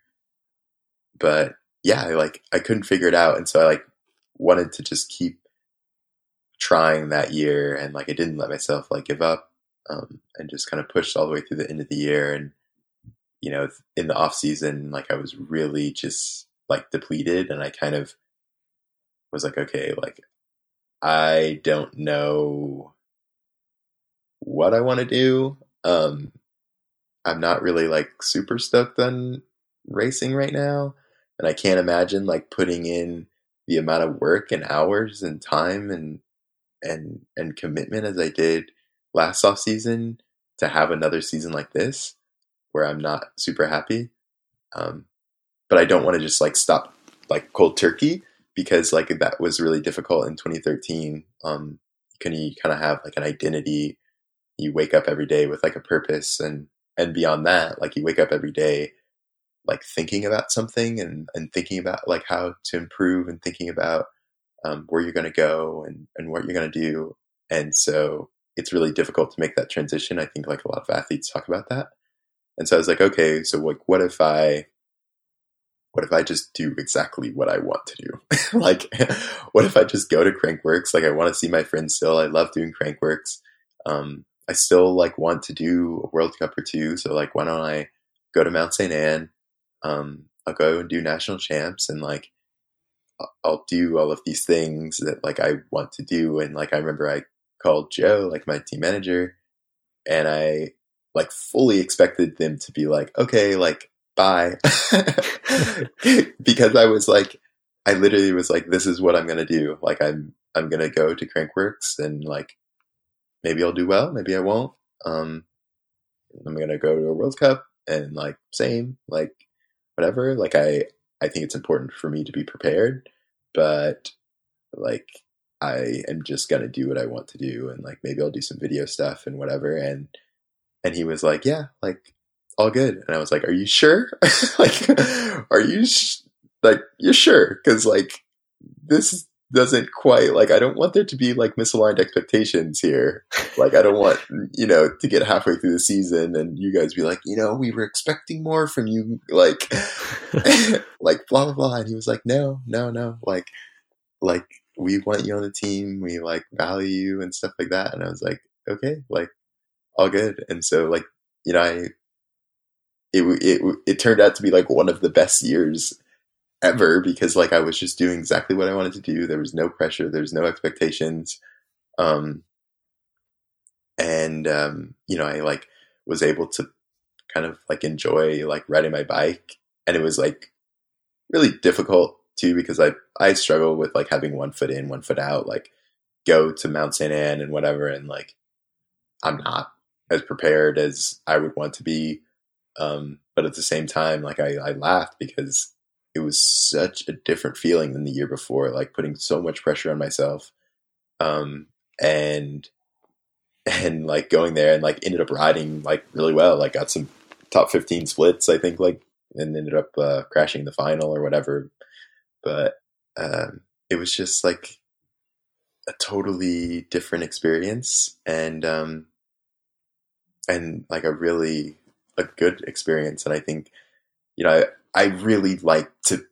B: But yeah, I, like I couldn't figure it out, and so I like wanted to just keep trying that year, and like I didn't let myself like give up, um, and just kind of pushed all the way through the end of the year. And you know, in the off season, like I was really just like depleted, and I kind of was like, okay, like I don't know what I want to do. Um, I'm not really like super stoked on racing right now, and I can't imagine like putting in the amount of work and hours and time and and and commitment as I did last off season to have another season like this where I'm not super happy. Um, but I don't want to just like stop like cold turkey, because like that was really difficult in twenty thirteen. Um, can you kind of have like an identity? You wake up every day with like a purpose, and and beyond that, like you wake up every day like thinking about something, and and thinking about like how to improve, and thinking about um, where you're going to go, and and what you're going to do. And so it's really difficult to make that transition. I think like a lot of athletes talk about that. And so I was like, okay, so like what if I what if I just do exactly what I want to do? Like, what if I just go to Crankworx? Like, I want to see my friends still. I love doing Crankworx. Um, I still like want to do a World Cup or two. So like, why don't I go to Mount Saint Anne? Um, I'll go and do national champs, and like, I'll do all of these things that like I want to do. And like, I remember I called Joe, like my team manager, and I like fully expected them to be like, okay, like, bye. Because I was like, I literally was like, this is what I'm going to do. Like, I'm, I'm going to go to Crankworx, and like, maybe I'll do well, maybe I won't. Um, I'm going to go to a World Cup, and like, same, like, whatever. Like, I, I think it's important for me to be prepared, but like, I am just going to do what I want to do. And like, maybe I'll do some video stuff and whatever. And, and he was like, yeah, like, all good. And I was like, are you sure? Like, are you sh- like, you're sure? Cause like, this doesn't quite like, I don't want there to be like misaligned expectations here. Like, I don't want, you know, to get halfway through the season and you guys be like, you know, we were expecting more from you. Like, like blah, blah, blah. And he was like, no, no, no. Like, like we want you on the team. We like value you and stuff like that. And I was like, okay, like all good. And so like, you know, I, It, it it turned out to be like one of the best years ever, because like I was just doing exactly what I wanted to do. There was no pressure. There was no expectations. Um, and, um, you know, I like was able to kind of like enjoy like riding my bike, and it was like really difficult too, because I I struggle with like having one foot in, one foot out, like go to Mount Saint Anne and whatever, and like I'm not as prepared as I would want to be. Um, but at the same time, like I, I laughed because it was such a different feeling than the year before, like putting so much pressure on myself. Um, and, and like going there and like ended up riding like really well, like got some top fifteen splits, I think, like, and ended up uh, crashing the final or whatever. But um, it was just like a totally different experience, and um, and like a really a good experience. And I think, you know, I, I really like to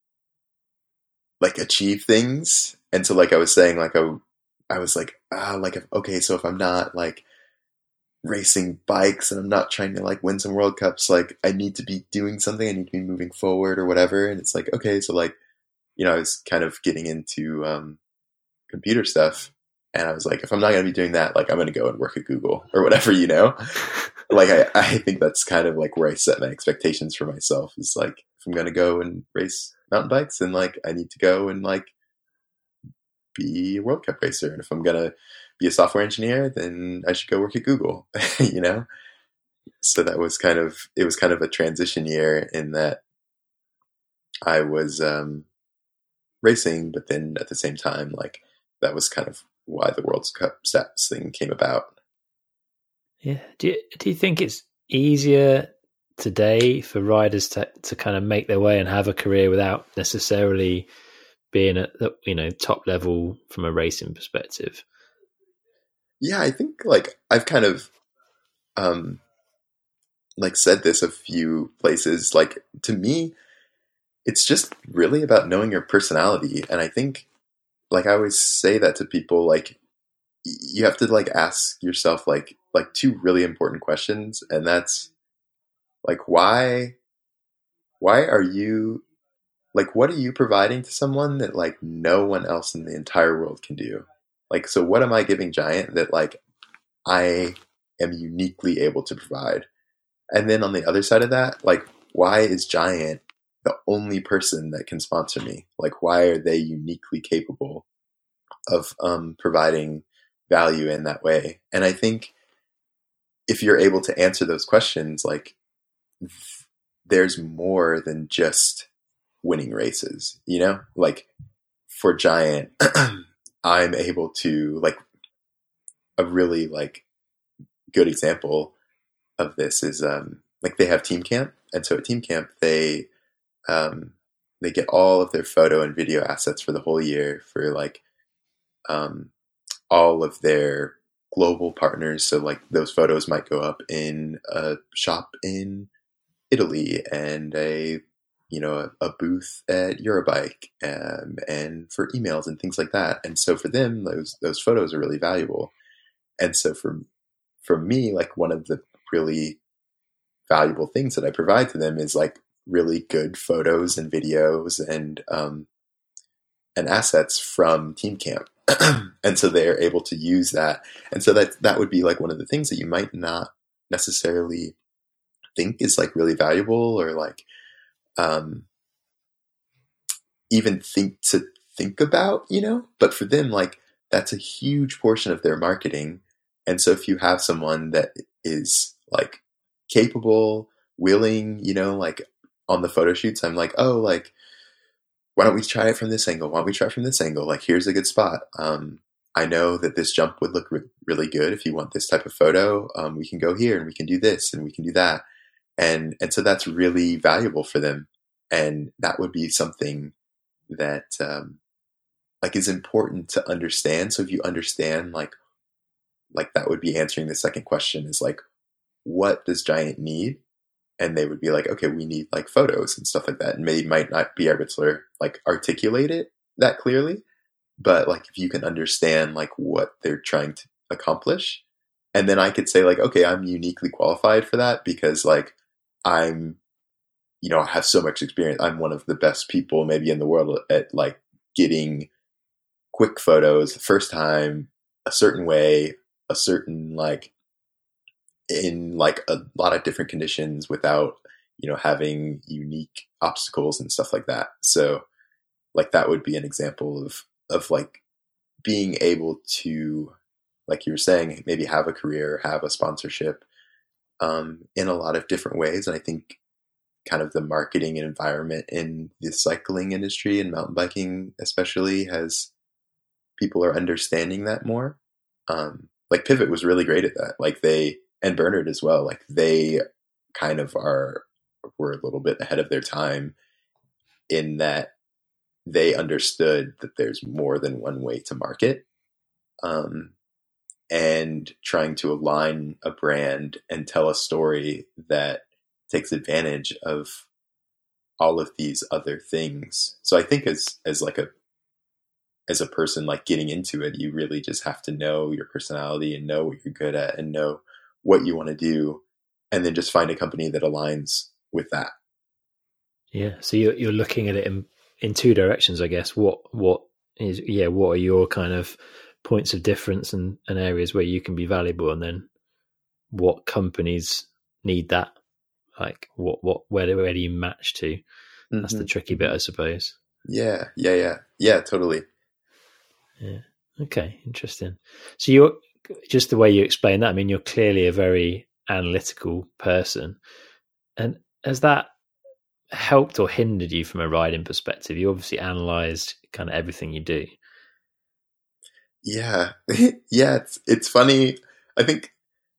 B: like achieve things. And so like I was saying, like I, I was like, ah, like, if, okay, so if I'm not like racing bikes and I'm not trying to like win some World Cups, like I need to be doing something, I need to be moving forward or whatever. And it's like, okay, so like, you know, I was kind of getting into um, computer stuff. And I was like, if I'm not going to be doing that, like I'm going to go and work at Google or whatever, you know? Like, I, I think that's kind of like where I set my expectations for myself, is like, if I'm going to go and race mountain bikes, then like I need to go and like be a World Cup racer. And if I'm going to be a software engineer, then I should go work at Google, you know? So that was kind of, it was kind of a transition year in that I was um, racing, but then at the same time, like that was kind of why the World Cup steps thing came about.
A: Yeah. Do you, do you think it's easier today for riders to, to kind of make their way and have a career without necessarily being at the, you know, top level from a racing perspective?
B: Yeah, I think like I've kind of um, like said this a few places. Like to me, it's just really about knowing your personality. And I think like I always say that to people, like you have to like ask yourself like like two really important questions, and that's like why why are you like what are you providing to someone that like no one else in the entire world can do? Like, so what am I giving Giant that like I am uniquely able to provide? And then on the other side of that, like why is Giant the only person that can sponsor me? Like why are they uniquely capable of um, providing value in that way? And I think if you're able to answer those questions, like th- there's more than just winning races, you know? Like for Giant, I'm able to like a really like good example of this is um like they have team camp, and so at team camp they um they get all of their photo and video assets for the whole year for like um all of their global partners. So like those photos might go up in a shop in Italy and a you know a, a booth at Eurobike, um, and for emails and things like that. And so for them, those those photos are really valuable. And so for for me, like one of the really valuable things that I provide to them is like really good photos and videos and um, and assets from team camp. And so they're able to use that. And so that that would be like one of the things that you might not necessarily think is like really valuable, or like um, even think to think about, you know, but for them, like that's a huge portion of their marketing. And so if you have someone that is like capable, willing, you know, like on the photo shoots, I'm like, oh, like, why don't we try it from this angle? Why don't we try it from this angle? Like, here's a good spot. Um, I know that this jump would look re- really good if you want this type of photo. Um, we can go here and we can do this and we can do that. And, and so that's really valuable for them. And that would be something that, um, like is important to understand. So if you understand, like, like that would be answering the second question is like, what does Giant need? And they would be like, okay, we need like photos and stuff like that. And they might not be able to like articulate it that clearly, but like if you can understand like what they're trying to accomplish, and then I could say like, okay, I'm uniquely qualified for that because like I'm, you know, I have so much experience. I'm one of the best people maybe in the world at like getting quick photos the first time, a certain way, a certain like in like a lot of different conditions without, you know, having unique obstacles and stuff like that. So like that would be an example of, of like being able to, like you were saying, maybe have a career, have a sponsorship, um, in a lot of different ways. And I think kind of the marketing and environment in the cycling industry and mountain biking especially has, people are understanding that more. Um, like Pivot was really great at that. Like they, and Bernard as well, like they kind of are, were a little bit ahead of their time in that they understood that there's more than one way to market. Um, and trying to align a brand and tell a story that takes advantage of all of these other things. So I think as, as like a, as a person, like getting into it, you really just have to know your personality and know what you're good at and know what you want to do. And then just find a company that aligns with that.
A: Yeah. So you're, you're looking at it in, in two directions, I guess. What, what is, yeah, what are your kind of points of difference and, and areas where you can be valuable? And then what companies need that? Like what, what, where do, where do you match to? That's mm-hmm. the tricky bit, I suppose.
B: Yeah. Yeah. Yeah. Yeah, totally.
A: Yeah. Okay. Interesting. So you're just the way you explain that. I mean, you're clearly a very analytical person, and has that helped or hindered you from a riding perspective? You obviously analysed kind of everything you do.
B: Yeah. Yeah. It's, it's funny. I think,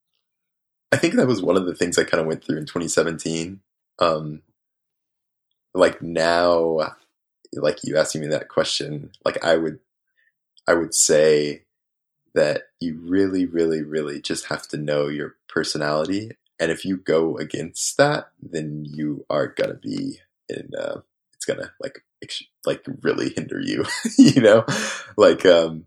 B: I think that was one of the things I kind of went through in twenty seventeen. Um, like now, like you asking me that question, like I would, I would say that you really, really, really just have to know your personality. And if you go against that, then you are going to be in, uh, it's going to like, like really hinder you, you know, like, um,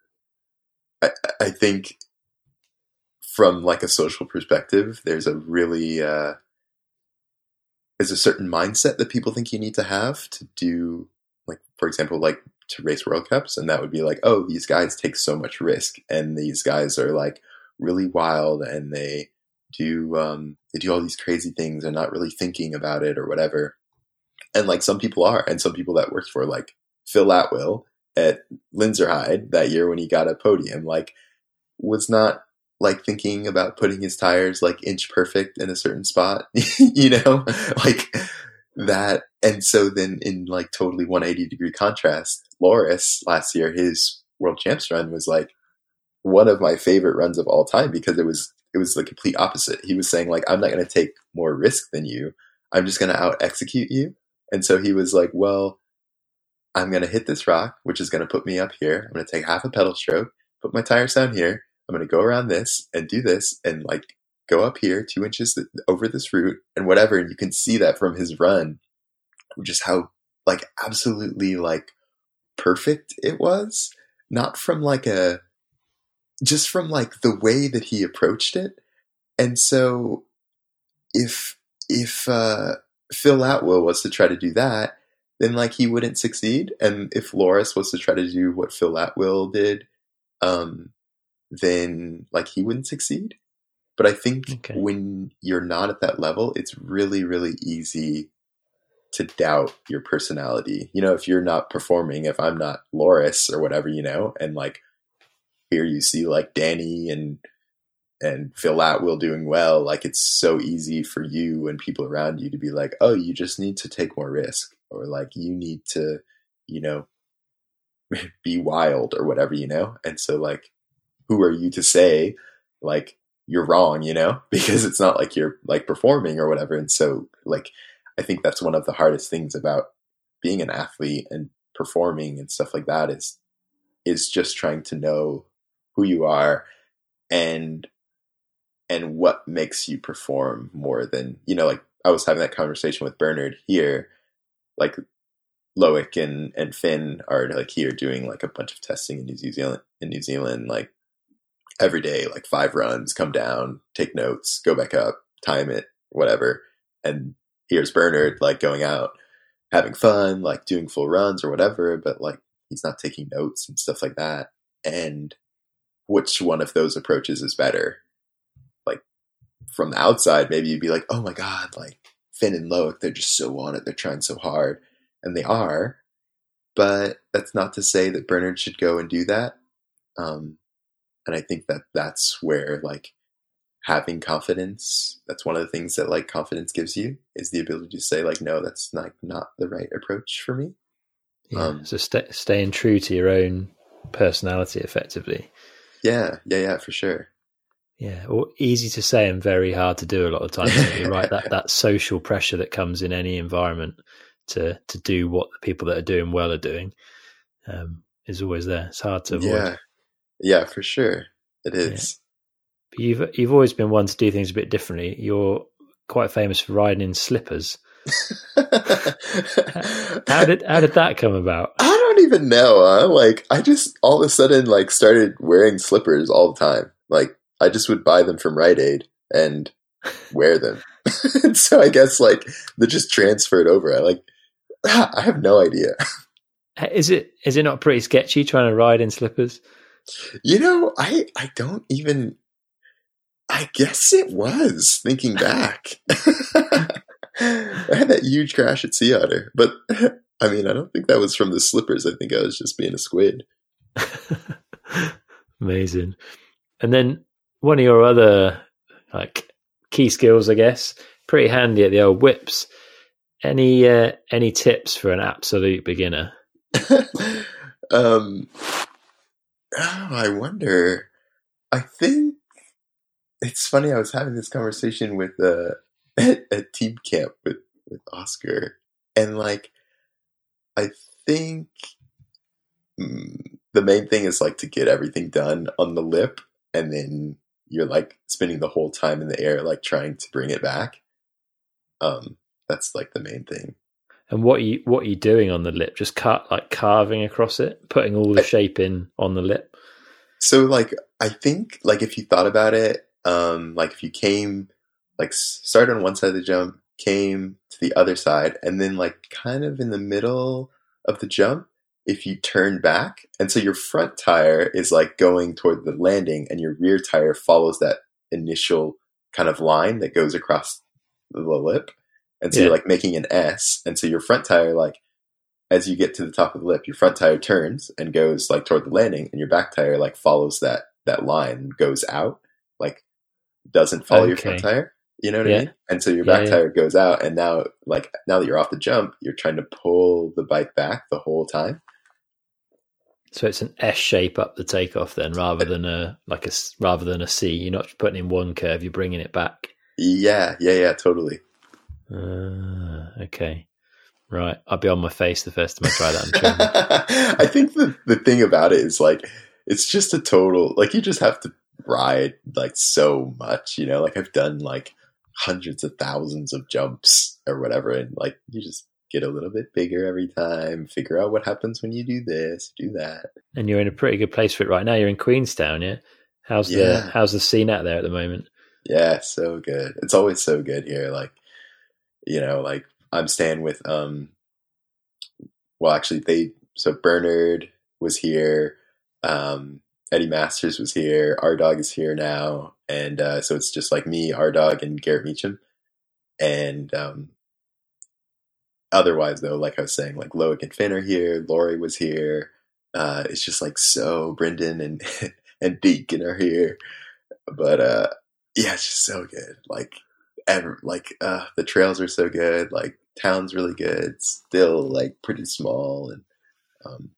B: I, I think from like a social perspective, there's a really, uh, there's a certain mindset that people think you need to have to do, like, for example, like to race World Cups. And that would be like, oh, these guys take so much risk. And these guys are like really wild and they do, um, they do all these crazy things and not really thinking about it or whatever. And like some people are, and some people that worked for like Phil Atwill at Lenzerheide that year when he got a podium, like was not like thinking about putting his tires like inch perfect in a certain spot, you know, like that. And so then in like totally one hundred eighty degree contrast, Loris last year, his world champs run was like one of my favorite runs of all time because it was, it was the complete opposite. He was saying like, I'm not going to take more risk than you. I'm just going to out execute you. And so he was like, well, I'm going to hit this rock, which is going to put me up here. I'm going to take half a pedal stroke, put my tires down here. I'm going to go around this and do this and like go up here two inches th- over this route and whatever. And you can see that from his run, just how like absolutely like perfect it was. Not from like a, just from like the way that he approached it. And so if, if, uh, Phil Atwill was to try to do that, then like he wouldn't succeed. And if Loris was to try to do what Phil Atwill did, um, then like he wouldn't succeed. But I think okay. when you're not at that level, it's really, really easy to doubt your personality. You know, if you're not performing, if I'm not Loris or whatever, you know, and like here you see like Danny and and Phil Atwill doing well, like it's so easy for you and people around you to be like, oh, you just need to take more risk, or like you need to, you know, be wild or whatever, you know? And so like, who are you to say like you're wrong, you know, because it's not like you're like performing or whatever. And so like, I think that's one of the hardest things about being an athlete and performing and stuff like that is, is just trying to know who you are and, and what makes you perform more than, you know, like I was having that conversation with Bernard here, like Loic and, and Finn are like here doing like a bunch of testing in New Zealand, in New Zealand, like every day, like five runs, come down, take notes, go back up, time it, whatever. And here's Bernard like going out, having fun, like doing full runs or whatever, but like he's not taking notes and stuff like that. And which one of those approaches is better? Like from the outside, maybe you'd be like, oh my God, like Finn and Loic, they're just so on it. They're trying so hard. And they are. but that's not to say that Bernard should go and do that. Um, and I think that that's where like having confidence, that's one of the things that like confidence gives you, is the ability to say like, no, that's not, not the right approach for me.
A: Yeah.
B: Um,
A: so st- staying true to your own personality effectively.
B: Yeah. Yeah. Yeah, for sure.
A: Yeah. Or easy to say and very hard to do a lot of times. You're right. That, that social pressure that comes in any environment to, to do what the people that are doing well are doing, um, is always there. It's hard to avoid.
B: Yeah. Yeah, for sure. It is.
A: Yeah. But you've, you've always been one to do things a bit differently. You're quite famous for riding in slippers. how did how did that come about?
B: I don't even know. Huh? Like, I just all of a sudden like started wearing slippers all the time. Like, I just would buy them from Rite Aid and wear them. And so I guess like they just transferred over. I like I have no idea.
A: Is it is it not pretty sketchy trying to ride in slippers?
B: You know, I I don't even. I guess it was, thinking back. I had that huge crash at Sea Otter, but I mean, I don't think that was from the slippers. I think I was just being a squid.
A: Amazing. And then one of your other like key skills, I guess, pretty handy at the old whips. Any uh, any tips for an absolute beginner?
B: um, oh, I wonder. I think it's funny. I was having this conversation with uh, at, at team camp with, with Oscar, and like, I think mm, the main thing is like to get everything done on the lip, and then you're like spending the whole time in the air, like trying to bring it back. Um, that's like the main thing.
A: And what are you what are you doing on the lip? Just cut like carving across it, putting all the I, shape in on the lip.
B: So like, I think like if you thought about it. Um, like if you came, like started on one side of the jump, came to the other side, and then like kind of in the middle of the jump, if you turn back, and so your front tire is like going toward the landing, and your rear tire follows that initial kind of line that goes across the lip, and so yeah. You're like making an S, and so your front tire, like as you get to the top of the lip, your front tire turns and goes like toward the landing, and your back tire like follows that that line, goes out, like doesn't follow okay. your front tire, you know what yeah. I mean? And so your back yeah, yeah. tire goes out, and now like now that you're off the jump, you're trying to pull the bike back the whole time.
A: So it's an S shape up the takeoff then, rather than a like a rather than a C. You're not putting in one curve; you're bringing it back.
B: Yeah, yeah, yeah, totally.
A: Uh, okay, right. I'll be on my face the first time I try that.
B: I think the the thing about it is like it's just a total like you just have to ride like so much, you know, like I've done like hundreds of thousands of jumps or whatever, and like you just get a little bit bigger every time, figure out what happens when you do this, do that.
A: And you're in a pretty good place for it right now. You're in Queenstown, yeah? How's yeah. the how's the scene out there at the moment?
B: Yeah, so good. It's always so good here. Like, you know, like I'm staying with um well actually they so Bernard was here, um Eddie Masters was here. Our dog is here now. And uh, so it's just like me, our dog, and Garrett Meacham. And um, otherwise, though, like I was saying, like Loic and Finn are here. Lori was here. Uh, it's just like so Brendan and and Deacon are here. But uh, yeah, it's just so good. Like, ever, like uh, the trails are so good. Like, town's really good. Still like pretty small and um,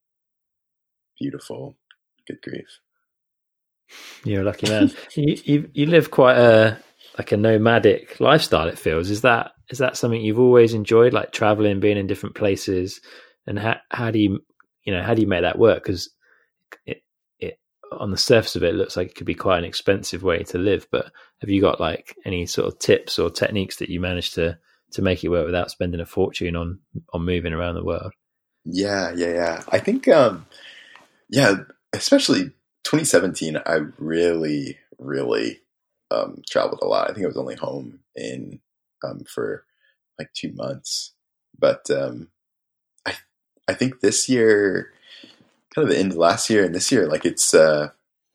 B: beautiful. Good grief.
A: You're a lucky man. you, you you live quite a like a nomadic lifestyle, it feels. Is that is that something you've always enjoyed, like traveling, being in different places? And how how do you you know how do you make that work? Because it it on the surface of it, it looks like it could be quite an expensive way to live. But have you got like any sort of tips or techniques that you manage to to make it work without spending a fortune on on moving around the world?
B: Yeah, yeah, yeah. I think um, yeah. Especially twenty seventeen, I really, really um, traveled a lot. I think I was only home in um, for like two months. But um, I I think this year, kind of the end of last year and this year, like it's, uh,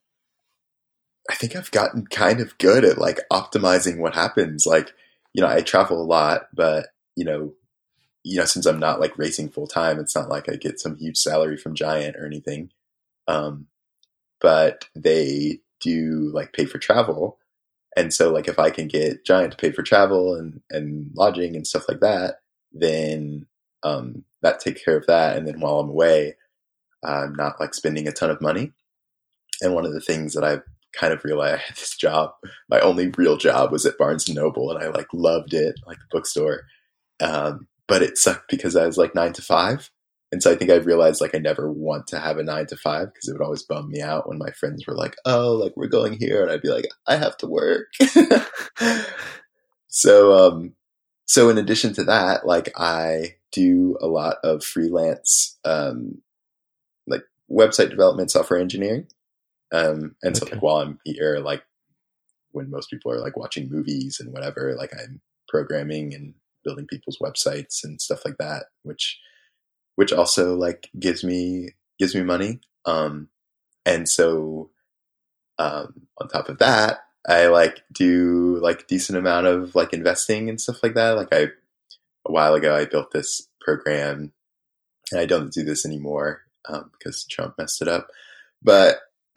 B: I think I've gotten kind of good at like optimizing what happens. Like, you know, I travel a lot, but, you know, you know, since I'm not like racing full time, it's not like I get some huge salary from Giant or anything. Um, but they do like pay for travel. And so like if I can get Giant to pay for travel and, and lodging and stuff like that, then um, that takes care of that. And then while I'm away, I'm not like spending a ton of money. And one of the things that I've kind of realized, I had this job, my only real job was at Barnes and Noble, and I like loved it, like the bookstore. Um, but it sucked because I was like nine to five. And so I think I realized like I never want to have a nine to five because it would always bum me out when my friends were like, oh, like we're going here. And I'd be like, I have to work. so, um, so in addition to that, like I do a lot of freelance, um, like website development, software engineering. Um, and so
A: Okay.
B: like while I'm here, like when most people are like watching movies and whatever, like I'm programming and building people's websites and stuff like that, which, which also like gives me, gives me money. Um, and so, um, on top of that, I like do like decent amount of like investing and stuff like that. Like I, a while ago, I built this program, and I don't do this anymore, um, because Trump messed it up, but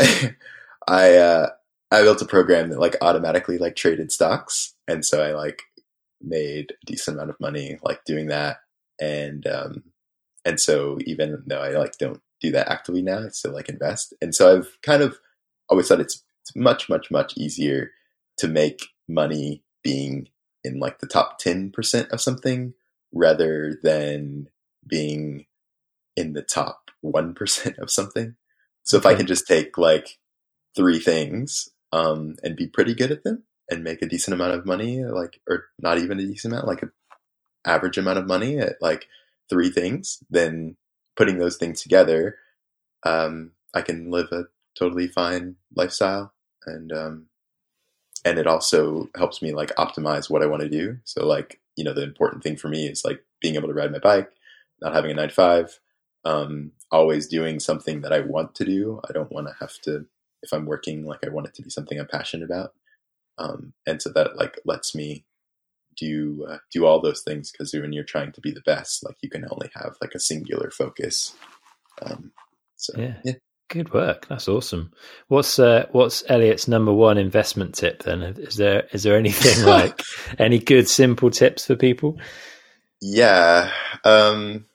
B: I, uh, I built a program that like automatically like traded stocks. And so I like made a decent amount of money like doing that. And, um, and so even though I like don't do that actively now, I still like invest. And so I've kind of always thought it's, it's much, much, much easier to make money being in like the top ten percent of something rather than being in the top one percent of something. So if I can just take like three things, um, and be pretty good at them and make a decent amount of money, like, or not even a decent amount, like an average amount of money at like three things, then putting those things together, um, I can live a totally fine lifestyle. And, um, and it also helps me like optimize what I want to do. So like, you know, the important thing for me is like being able to ride my bike, not having a nine to five, um, always doing something that I want to do. I don't want to have to, if I'm working, like I want it to be something I'm passionate about. Um, and so that like lets me do, uh, do all those things. Cause when you're trying to be the best, like you can only have like a singular focus. Um, so
A: yeah.
B: yeah.
A: Good work. That's awesome. What's uh, what's Elliot's number one investment tip then? Is there is there anything like any good simple tips for people?
B: Yeah. Um,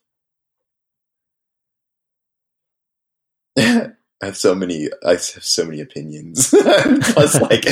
B: I have so many. I have so many opinions. Plus, like,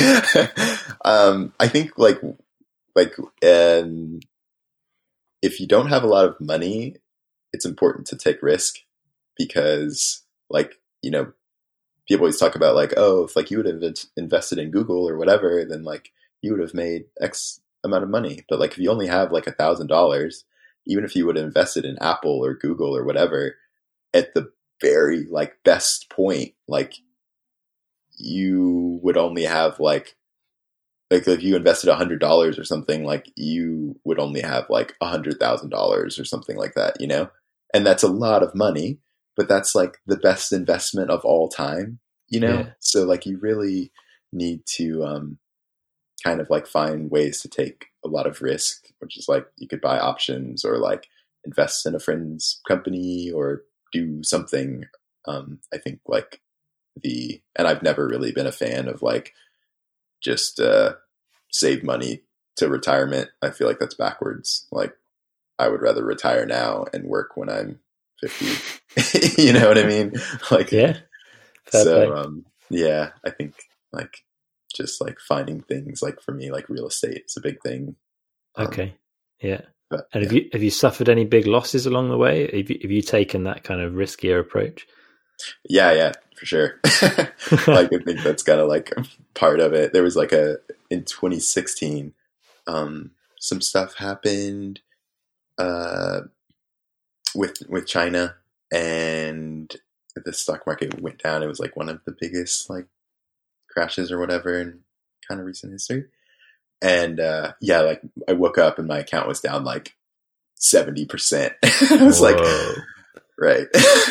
B: um, I think like like um, if you don't have a lot of money, it's important to take risk because, like, you know, people always talk about like, oh, if like you would have invested in Google or whatever, then like you would have made X amount of money. But like if you only have like a thousand dollars, even if you would have invested in Apple or Google or whatever, at the very like best point, like you would only have like, like if you invested a hundred dollars or something, like you would only have like a hundred thousand dollars or something like that, you know? And that's a lot of money, but that's like the best investment of all time, you know? Yeah. So like you really need to um, kind of like find ways to take a lot of risk, which is like you could buy options or like invest in a friend's company or do something. Um, I think like the, and I've never really been a fan of like just uh, save money to retirement. I feel like that's backwards. Like I would rather retire now and work when I'm fifty. You know what I mean? Like,
A: yeah.
B: So, um, yeah, I think like just like finding things like for me, like real estate is a big thing.
A: Um, okay. Yeah.
B: But,
A: and have
B: yeah.
A: you, have you suffered any big losses along the way? Have you, have you taken that kind of riskier approach?
B: Yeah, yeah, for sure. Like, I think that's kind of like part of it. There was like a, in twenty sixteen, um, some stuff happened, uh, with, with China, and the stock market went down. It was like one of the biggest like crashes or whatever in kind of recent history. And, uh, yeah, like I woke up and my account was down like seventy percent. I was Whoa. like, right.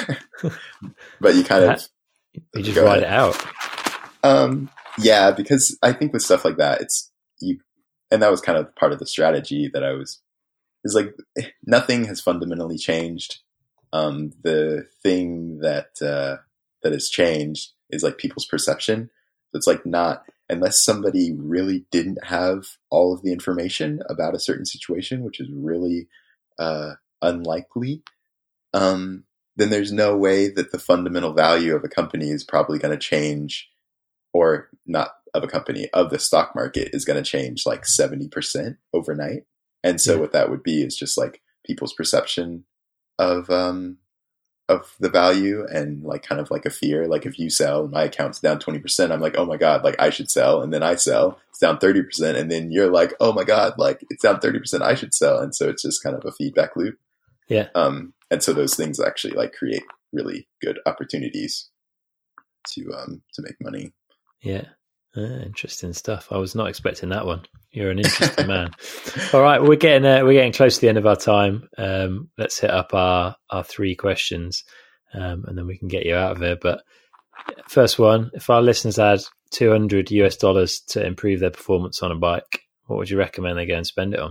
B: But you kind of,
A: you just ride it out.
B: Um, yeah, because I think with stuff like that, it's you, and that was kind of part of the strategy that I was, is like nothing has fundamentally changed. Um, the thing that uh, that has changed is like people's perception. So it's like not unless somebody really didn't have all of the information about a certain situation, which is really uh, unlikely. Um, then there's no way that the fundamental value of a company is probably going to change, or not of a company, of the stock market is going to change like seventy percent overnight. And so yeah. what that would be is just like people's perception of, um, of the value, and like kind of like a fear. Like if you sell, my account's down twenty percent, I'm like, oh my God, like I should sell. And then I sell, it's down thirty percent. And then you're like, oh my God, like it's down thirty percent, I should sell. And so it's just kind of a feedback loop.
A: Yeah.
B: Um, and so those things actually like create really good opportunities to, um, to make money.
A: Yeah. Uh, interesting stuff. I was not expecting that one. You're an interesting man. All right, we're getting uh, we're getting close to the end of our time. Um, let's hit up our our three questions, um, and then we can get you out of here. But first one: if our listeners had two hundred US dollars to improve their performance on a bike, what would you recommend they go and spend it on?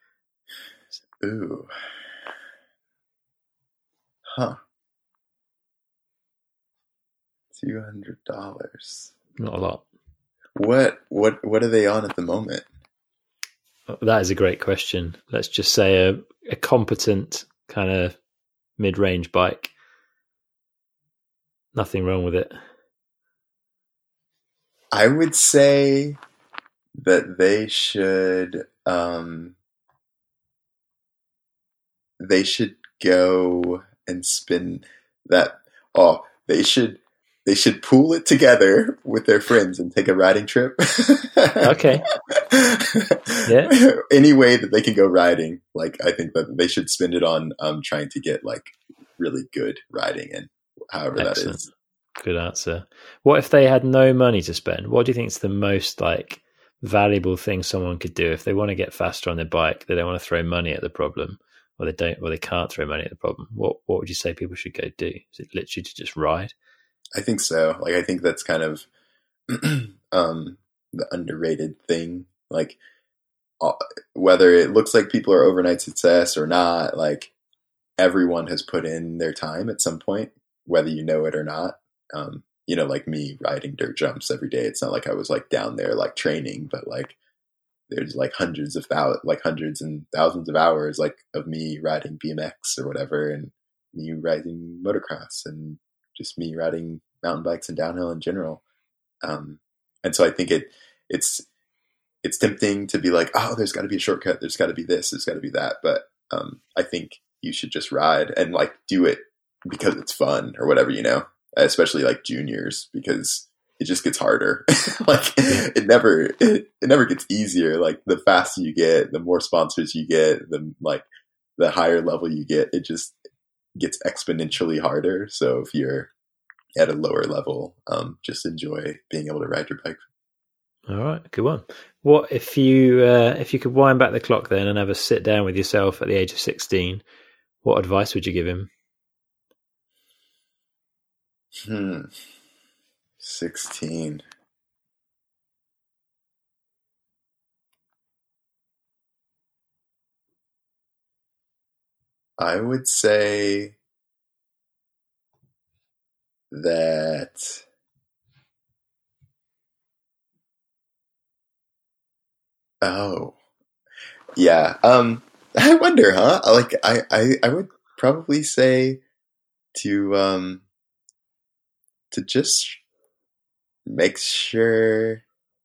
B: Ooh, huh? Two hundred dollars.
A: Not a lot.
B: What what what are they on at the moment?
A: That is a great question. Let's just say a, a competent kind of mid-range bike. Nothing wrong with it.
B: I would say that they should um, they should go and spin that. Oh, they should. They should pool it together with their friends and take a riding trip.
A: Okay. Yeah.
B: Any way that they can go riding, like I think that they should spend it on um, trying to get like really good riding, and however Excellent. That is.
A: Good answer. What if they had no money to spend? What do you think is the most like valuable thing someone could do if they want to get faster on their bike? They don't want to throw money at the problem, or they don't, or they can't throw money at the problem. What What would you say people should go do? Is it literally to just ride?
B: I think so. Like, I think that's kind of um, the underrated thing. Like, uh, whether it looks like people are overnight success or not, like everyone has put in their time at some point, whether you know it or not. Um, you know, like me riding dirt jumps every day. It's not like I was like down there like training, but like there's like hundreds of thousands, like hundreds and thousands of hours like of me riding B M X or whatever, and me riding motocross, and just me riding mountain bikes and downhill in general. Um, and so I think it, it's, it's tempting to be like, oh, there's gotta be a shortcut. There's gotta be this, there's gotta be that. But, um, I think you should just ride and like do it because it's fun or whatever, you know, especially like juniors, because it just gets harder. Like it never, it, it never gets easier. Like the faster you get, the more sponsors you get, the like the higher level you get, it just gets exponentially harder. So if you're at a lower level, um, just enjoy being able to ride your bike.
A: All right, good one. What if you uh, if you could wind back the clock then and have a sit down with yourself at the age of sixteen? What advice would you give him?
B: Hmm. Sixteen. I would say that oh yeah um I wonder huh like I, I I would probably say to um to just make sure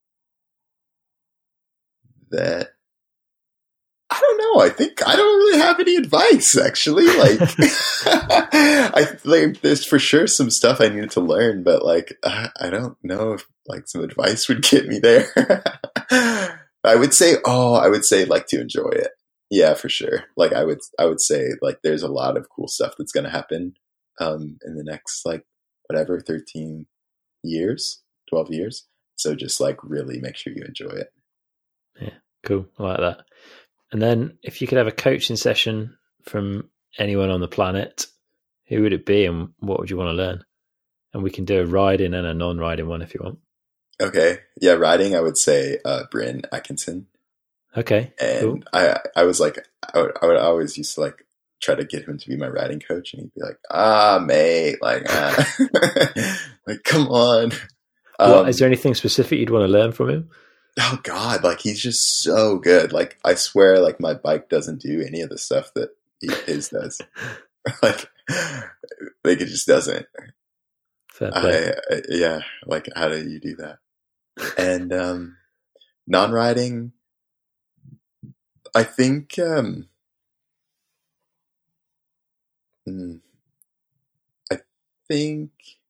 B: that I don't know. I think I don't really have any advice, actually. Like, I like there's for sure some stuff I needed to learn, but like, I, I don't know if like some advice would get me there. I would say, oh, I would say like to enjoy it. Yeah, for sure. Like, I would, I would say like there's a lot of cool stuff that's going to happen um, in the next like whatever thirteen years, twelve years. So just like really make sure you enjoy it.
A: Yeah, cool. I like that. And then if you could have a coaching session from anyone on the planet, who would it be and what would you want to learn? And we can do a riding and a non-riding one if you want.
B: Okay. Yeah, riding, I would say uh, Bryn Atkinson.
A: Okay.
B: And
A: Cool.
B: I, I was like, I would, I would always used to like try to get him to be my riding coach, and he'd be like, ah, mate, like, ah. Like, come on.
A: What
B: Um,
A: is there anything specific you'd want to learn from him?
B: oh God, like he's just so good. Like, I swear, like my bike doesn't do any of the stuff that he, his does. like, like it just doesn't.
A: Fair play.
B: I, I, yeah. Like, how do you do that? And, um, non-riding, I think, um, mm, I think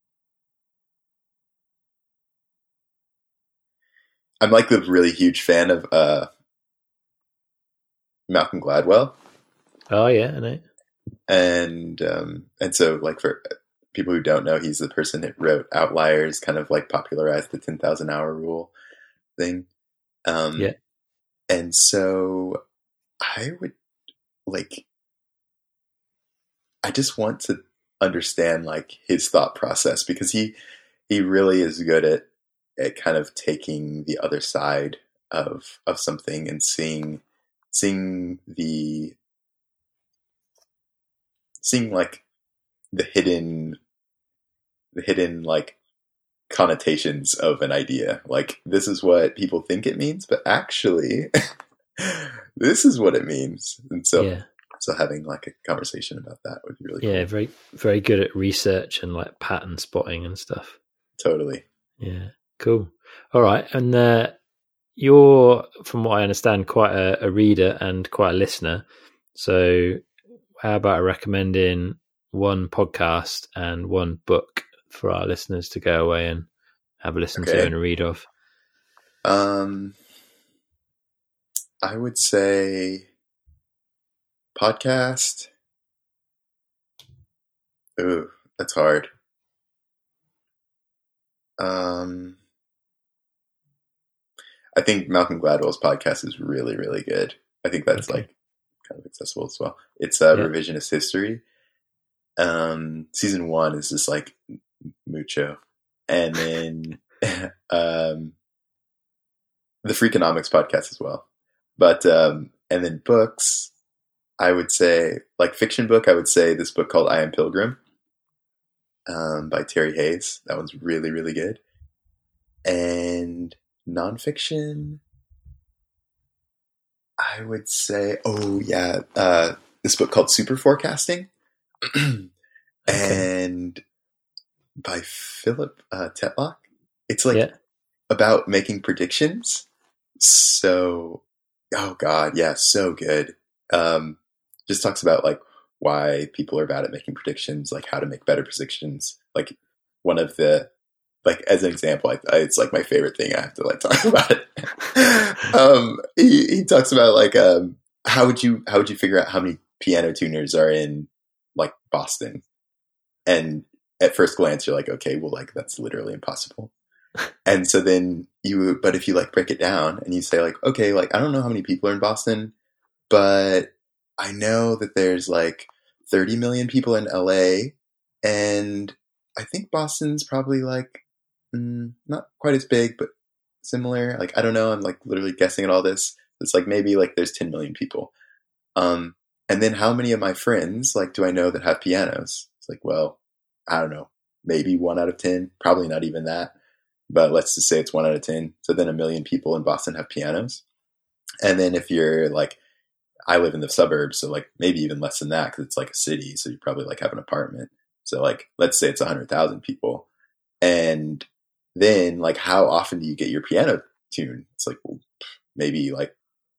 B: I'm like a really huge fan of, uh, Malcolm Gladwell.
A: Oh yeah, I know.
B: And, um, and so like for people who don't know, he's the person that wrote Outliers, kind of like popularized the ten thousand hour rule thing. Um,
A: Yeah.
B: and so I would like, I just want to understand like his thought process, because he, he really is good at, at kind of taking the other side of, of something and seeing, seeing the, seeing like the hidden, the hidden like connotations of an idea. Like, this is what people think it means, but actually this is what it means. And so,
A: Yeah.
B: so having like a conversation about that would be really cool.
A: Yeah, very very good at research and like pattern spotting and stuff.
B: Totally.
A: Yeah, cool. All right, and uh, you're, from what I understand, quite a, a reader and quite a listener. So, how about recommending one podcast and one book for our listeners to go away and have a listen
B: Okay.
A: to and a read of?
B: Um, I would say podcast. Ooh, that's hard. Um, I think Malcolm Gladwell's podcast is really, really good. I think that's
A: Okay.
B: like kind of accessible as well. It's uh,
A: Yeah.
B: Revisionist History. Um, season one is just like mucho. And then um, the Freakonomics podcast as well. But, um, and then books, I would say, like fiction book, I would say this book called I Am Pilgrim um, by Terry Hayes. That one's really, really good. And nonfiction, I would say, oh yeah, uh, this book called Super Forecasting.
A: Okay.
B: And by Philip uh, Tetlock. It's like
A: Yeah.
B: about making predictions. So, oh God, yeah, so good. Um, just talks about like why people are bad at making predictions, like how to make better predictions. Like one of the, like as an example, I, I, it's like my favorite thing. I have to like talk about it. um, he, he talks about like, um, how would you, how would you figure out how many piano tuners are in like Boston? And at first glance, you're like, okay, well, like that's literally impossible. And so then you, but if you like break it down and you say like, okay, like I don't know how many people are in Boston, but I know that there's like thirty million people in L A, and I think Boston's probably like mm, not quite as big, but similar. Like I don't know. I'm like literally guessing at all this. It's like maybe like there's ten million people. Um, and then how many of my friends like do I know that have pianos? It's like, well, I don't know, maybe one out of ten, probably not even that. But let's just say it's one out of ten. So then a million people in Boston have pianos. And then if you're like, I live in the suburbs, so like maybe even less than that because it's like a city. So you probably like have an apartment. So like, let's say it's one hundred thousand people. And then like, how often do you get your piano tuned? It's like well, maybe like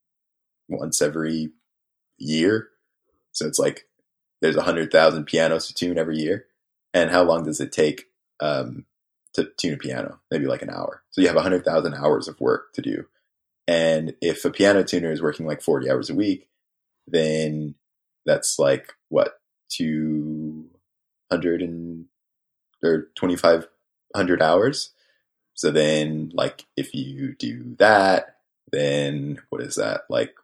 B: once every year. So it's like there's one hundred thousand pianos to tune every year. And how long does it take um, to tune a piano? Maybe like an hour. So you have one hundred thousand hours of work to do. And if a piano tuner is working like forty hours a week, then that's like what, two hundred and or twenty-five hundred hours. So then like if you do that, then what is that? Like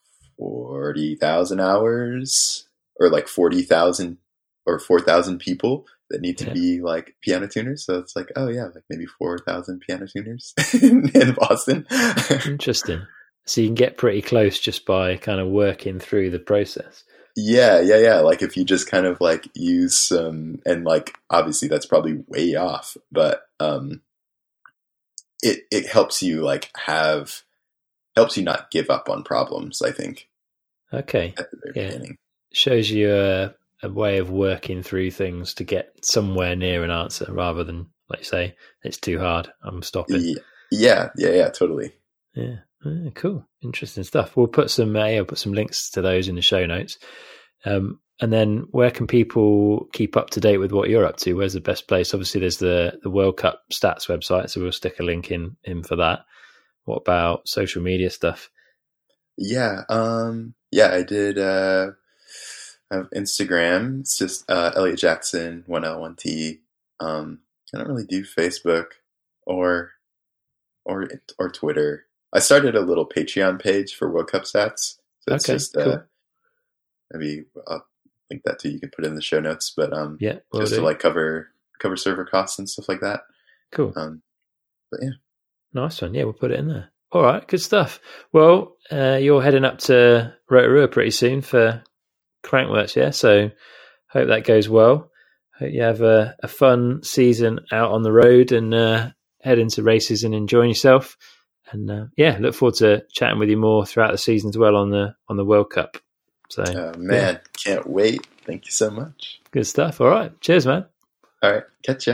B: forty thousand hours or like forty thousand or four thousand people that need to
A: Yeah.
B: be like piano tuners. So it's like, oh yeah, like maybe four thousand piano tuners in, in Boston.
A: Interesting. So you can get pretty close just by kind of working through the process.
B: Yeah, yeah, yeah. Like if you just kind of like use some, and like obviously that's probably way off, but um, it it helps you like have helps you not give up on problems, I think.
A: Okay.
B: At the very
A: yeah.
B: beginning.
A: Shows you a, a way of working through things to get somewhere near an answer, rather than like you say, it's too hard, I'm stopping.
B: Yeah, yeah, yeah, yeah totally.
A: Yeah. Oh, cool. Interesting stuff. We'll put some, uh, I'll put some links to those in the show notes. Um, and then where can people keep up to date with what you're up to? Where's the best place? Obviously there's the, the World Cup stats website, so we'll stick a link in, in for that. What about social media stuff?
B: Yeah. Um, yeah, I did, uh, have Instagram. It's just, uh, Elliot Jackson, one L, one T. Um, I don't really do Facebook or, or, or Twitter. I started a little Patreon page for World Cup stats. So it's
A: okay,
B: just,
A: cool.
B: uh, maybe I'll link that too. You can put it in the show notes, but, um,
A: yeah,
B: just
A: do.
B: to like cover, cover server costs and stuff like that.
A: Cool.
B: Um, but yeah.
A: Nice one. Yeah, we'll put it in there. All right, good stuff. Well, uh, you're heading up to Rotorua pretty soon for Crankworx, yeah? So hope that goes well. Hope you have a, a fun season out on the road and uh, head into races and enjoying yourself. And uh, yeah, look forward to chatting with you more throughout the season as well on the on the World Cup. So,
B: oh, man, yeah. Can't wait. Thank you so much.
A: Good stuff. All right. Cheers, man.
B: All right. Catch ya.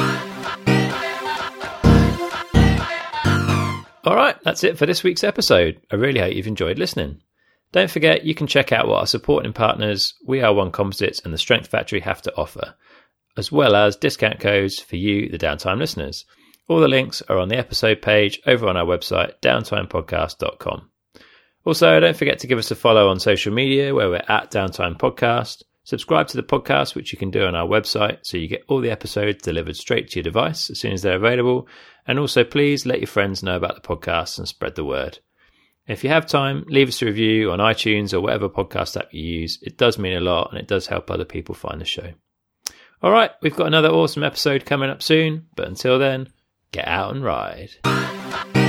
A: All right. That's it for this week's episode. I really hope you've enjoyed listening. Don't forget, you can check out what our supporting partners, We Are One Composites and the Strength Factory have to offer, as well as discount codes for you, the Downtime listeners. All the links are on the episode page over on our website, downtime podcast dot com. Also, don't forget to give us a follow on social media where we're at Downtime Podcast. Subscribe to the podcast, which you can do on our website, so you get all the episodes delivered straight to your device as soon as they're available. And also, please let your friends know about the podcast and spread the word. If you have time, leave us a review on iTunes or whatever podcast app you use. It does mean a lot and it does help other people find the show. All right, we've got another awesome episode coming up soon, but until then, get out and ride.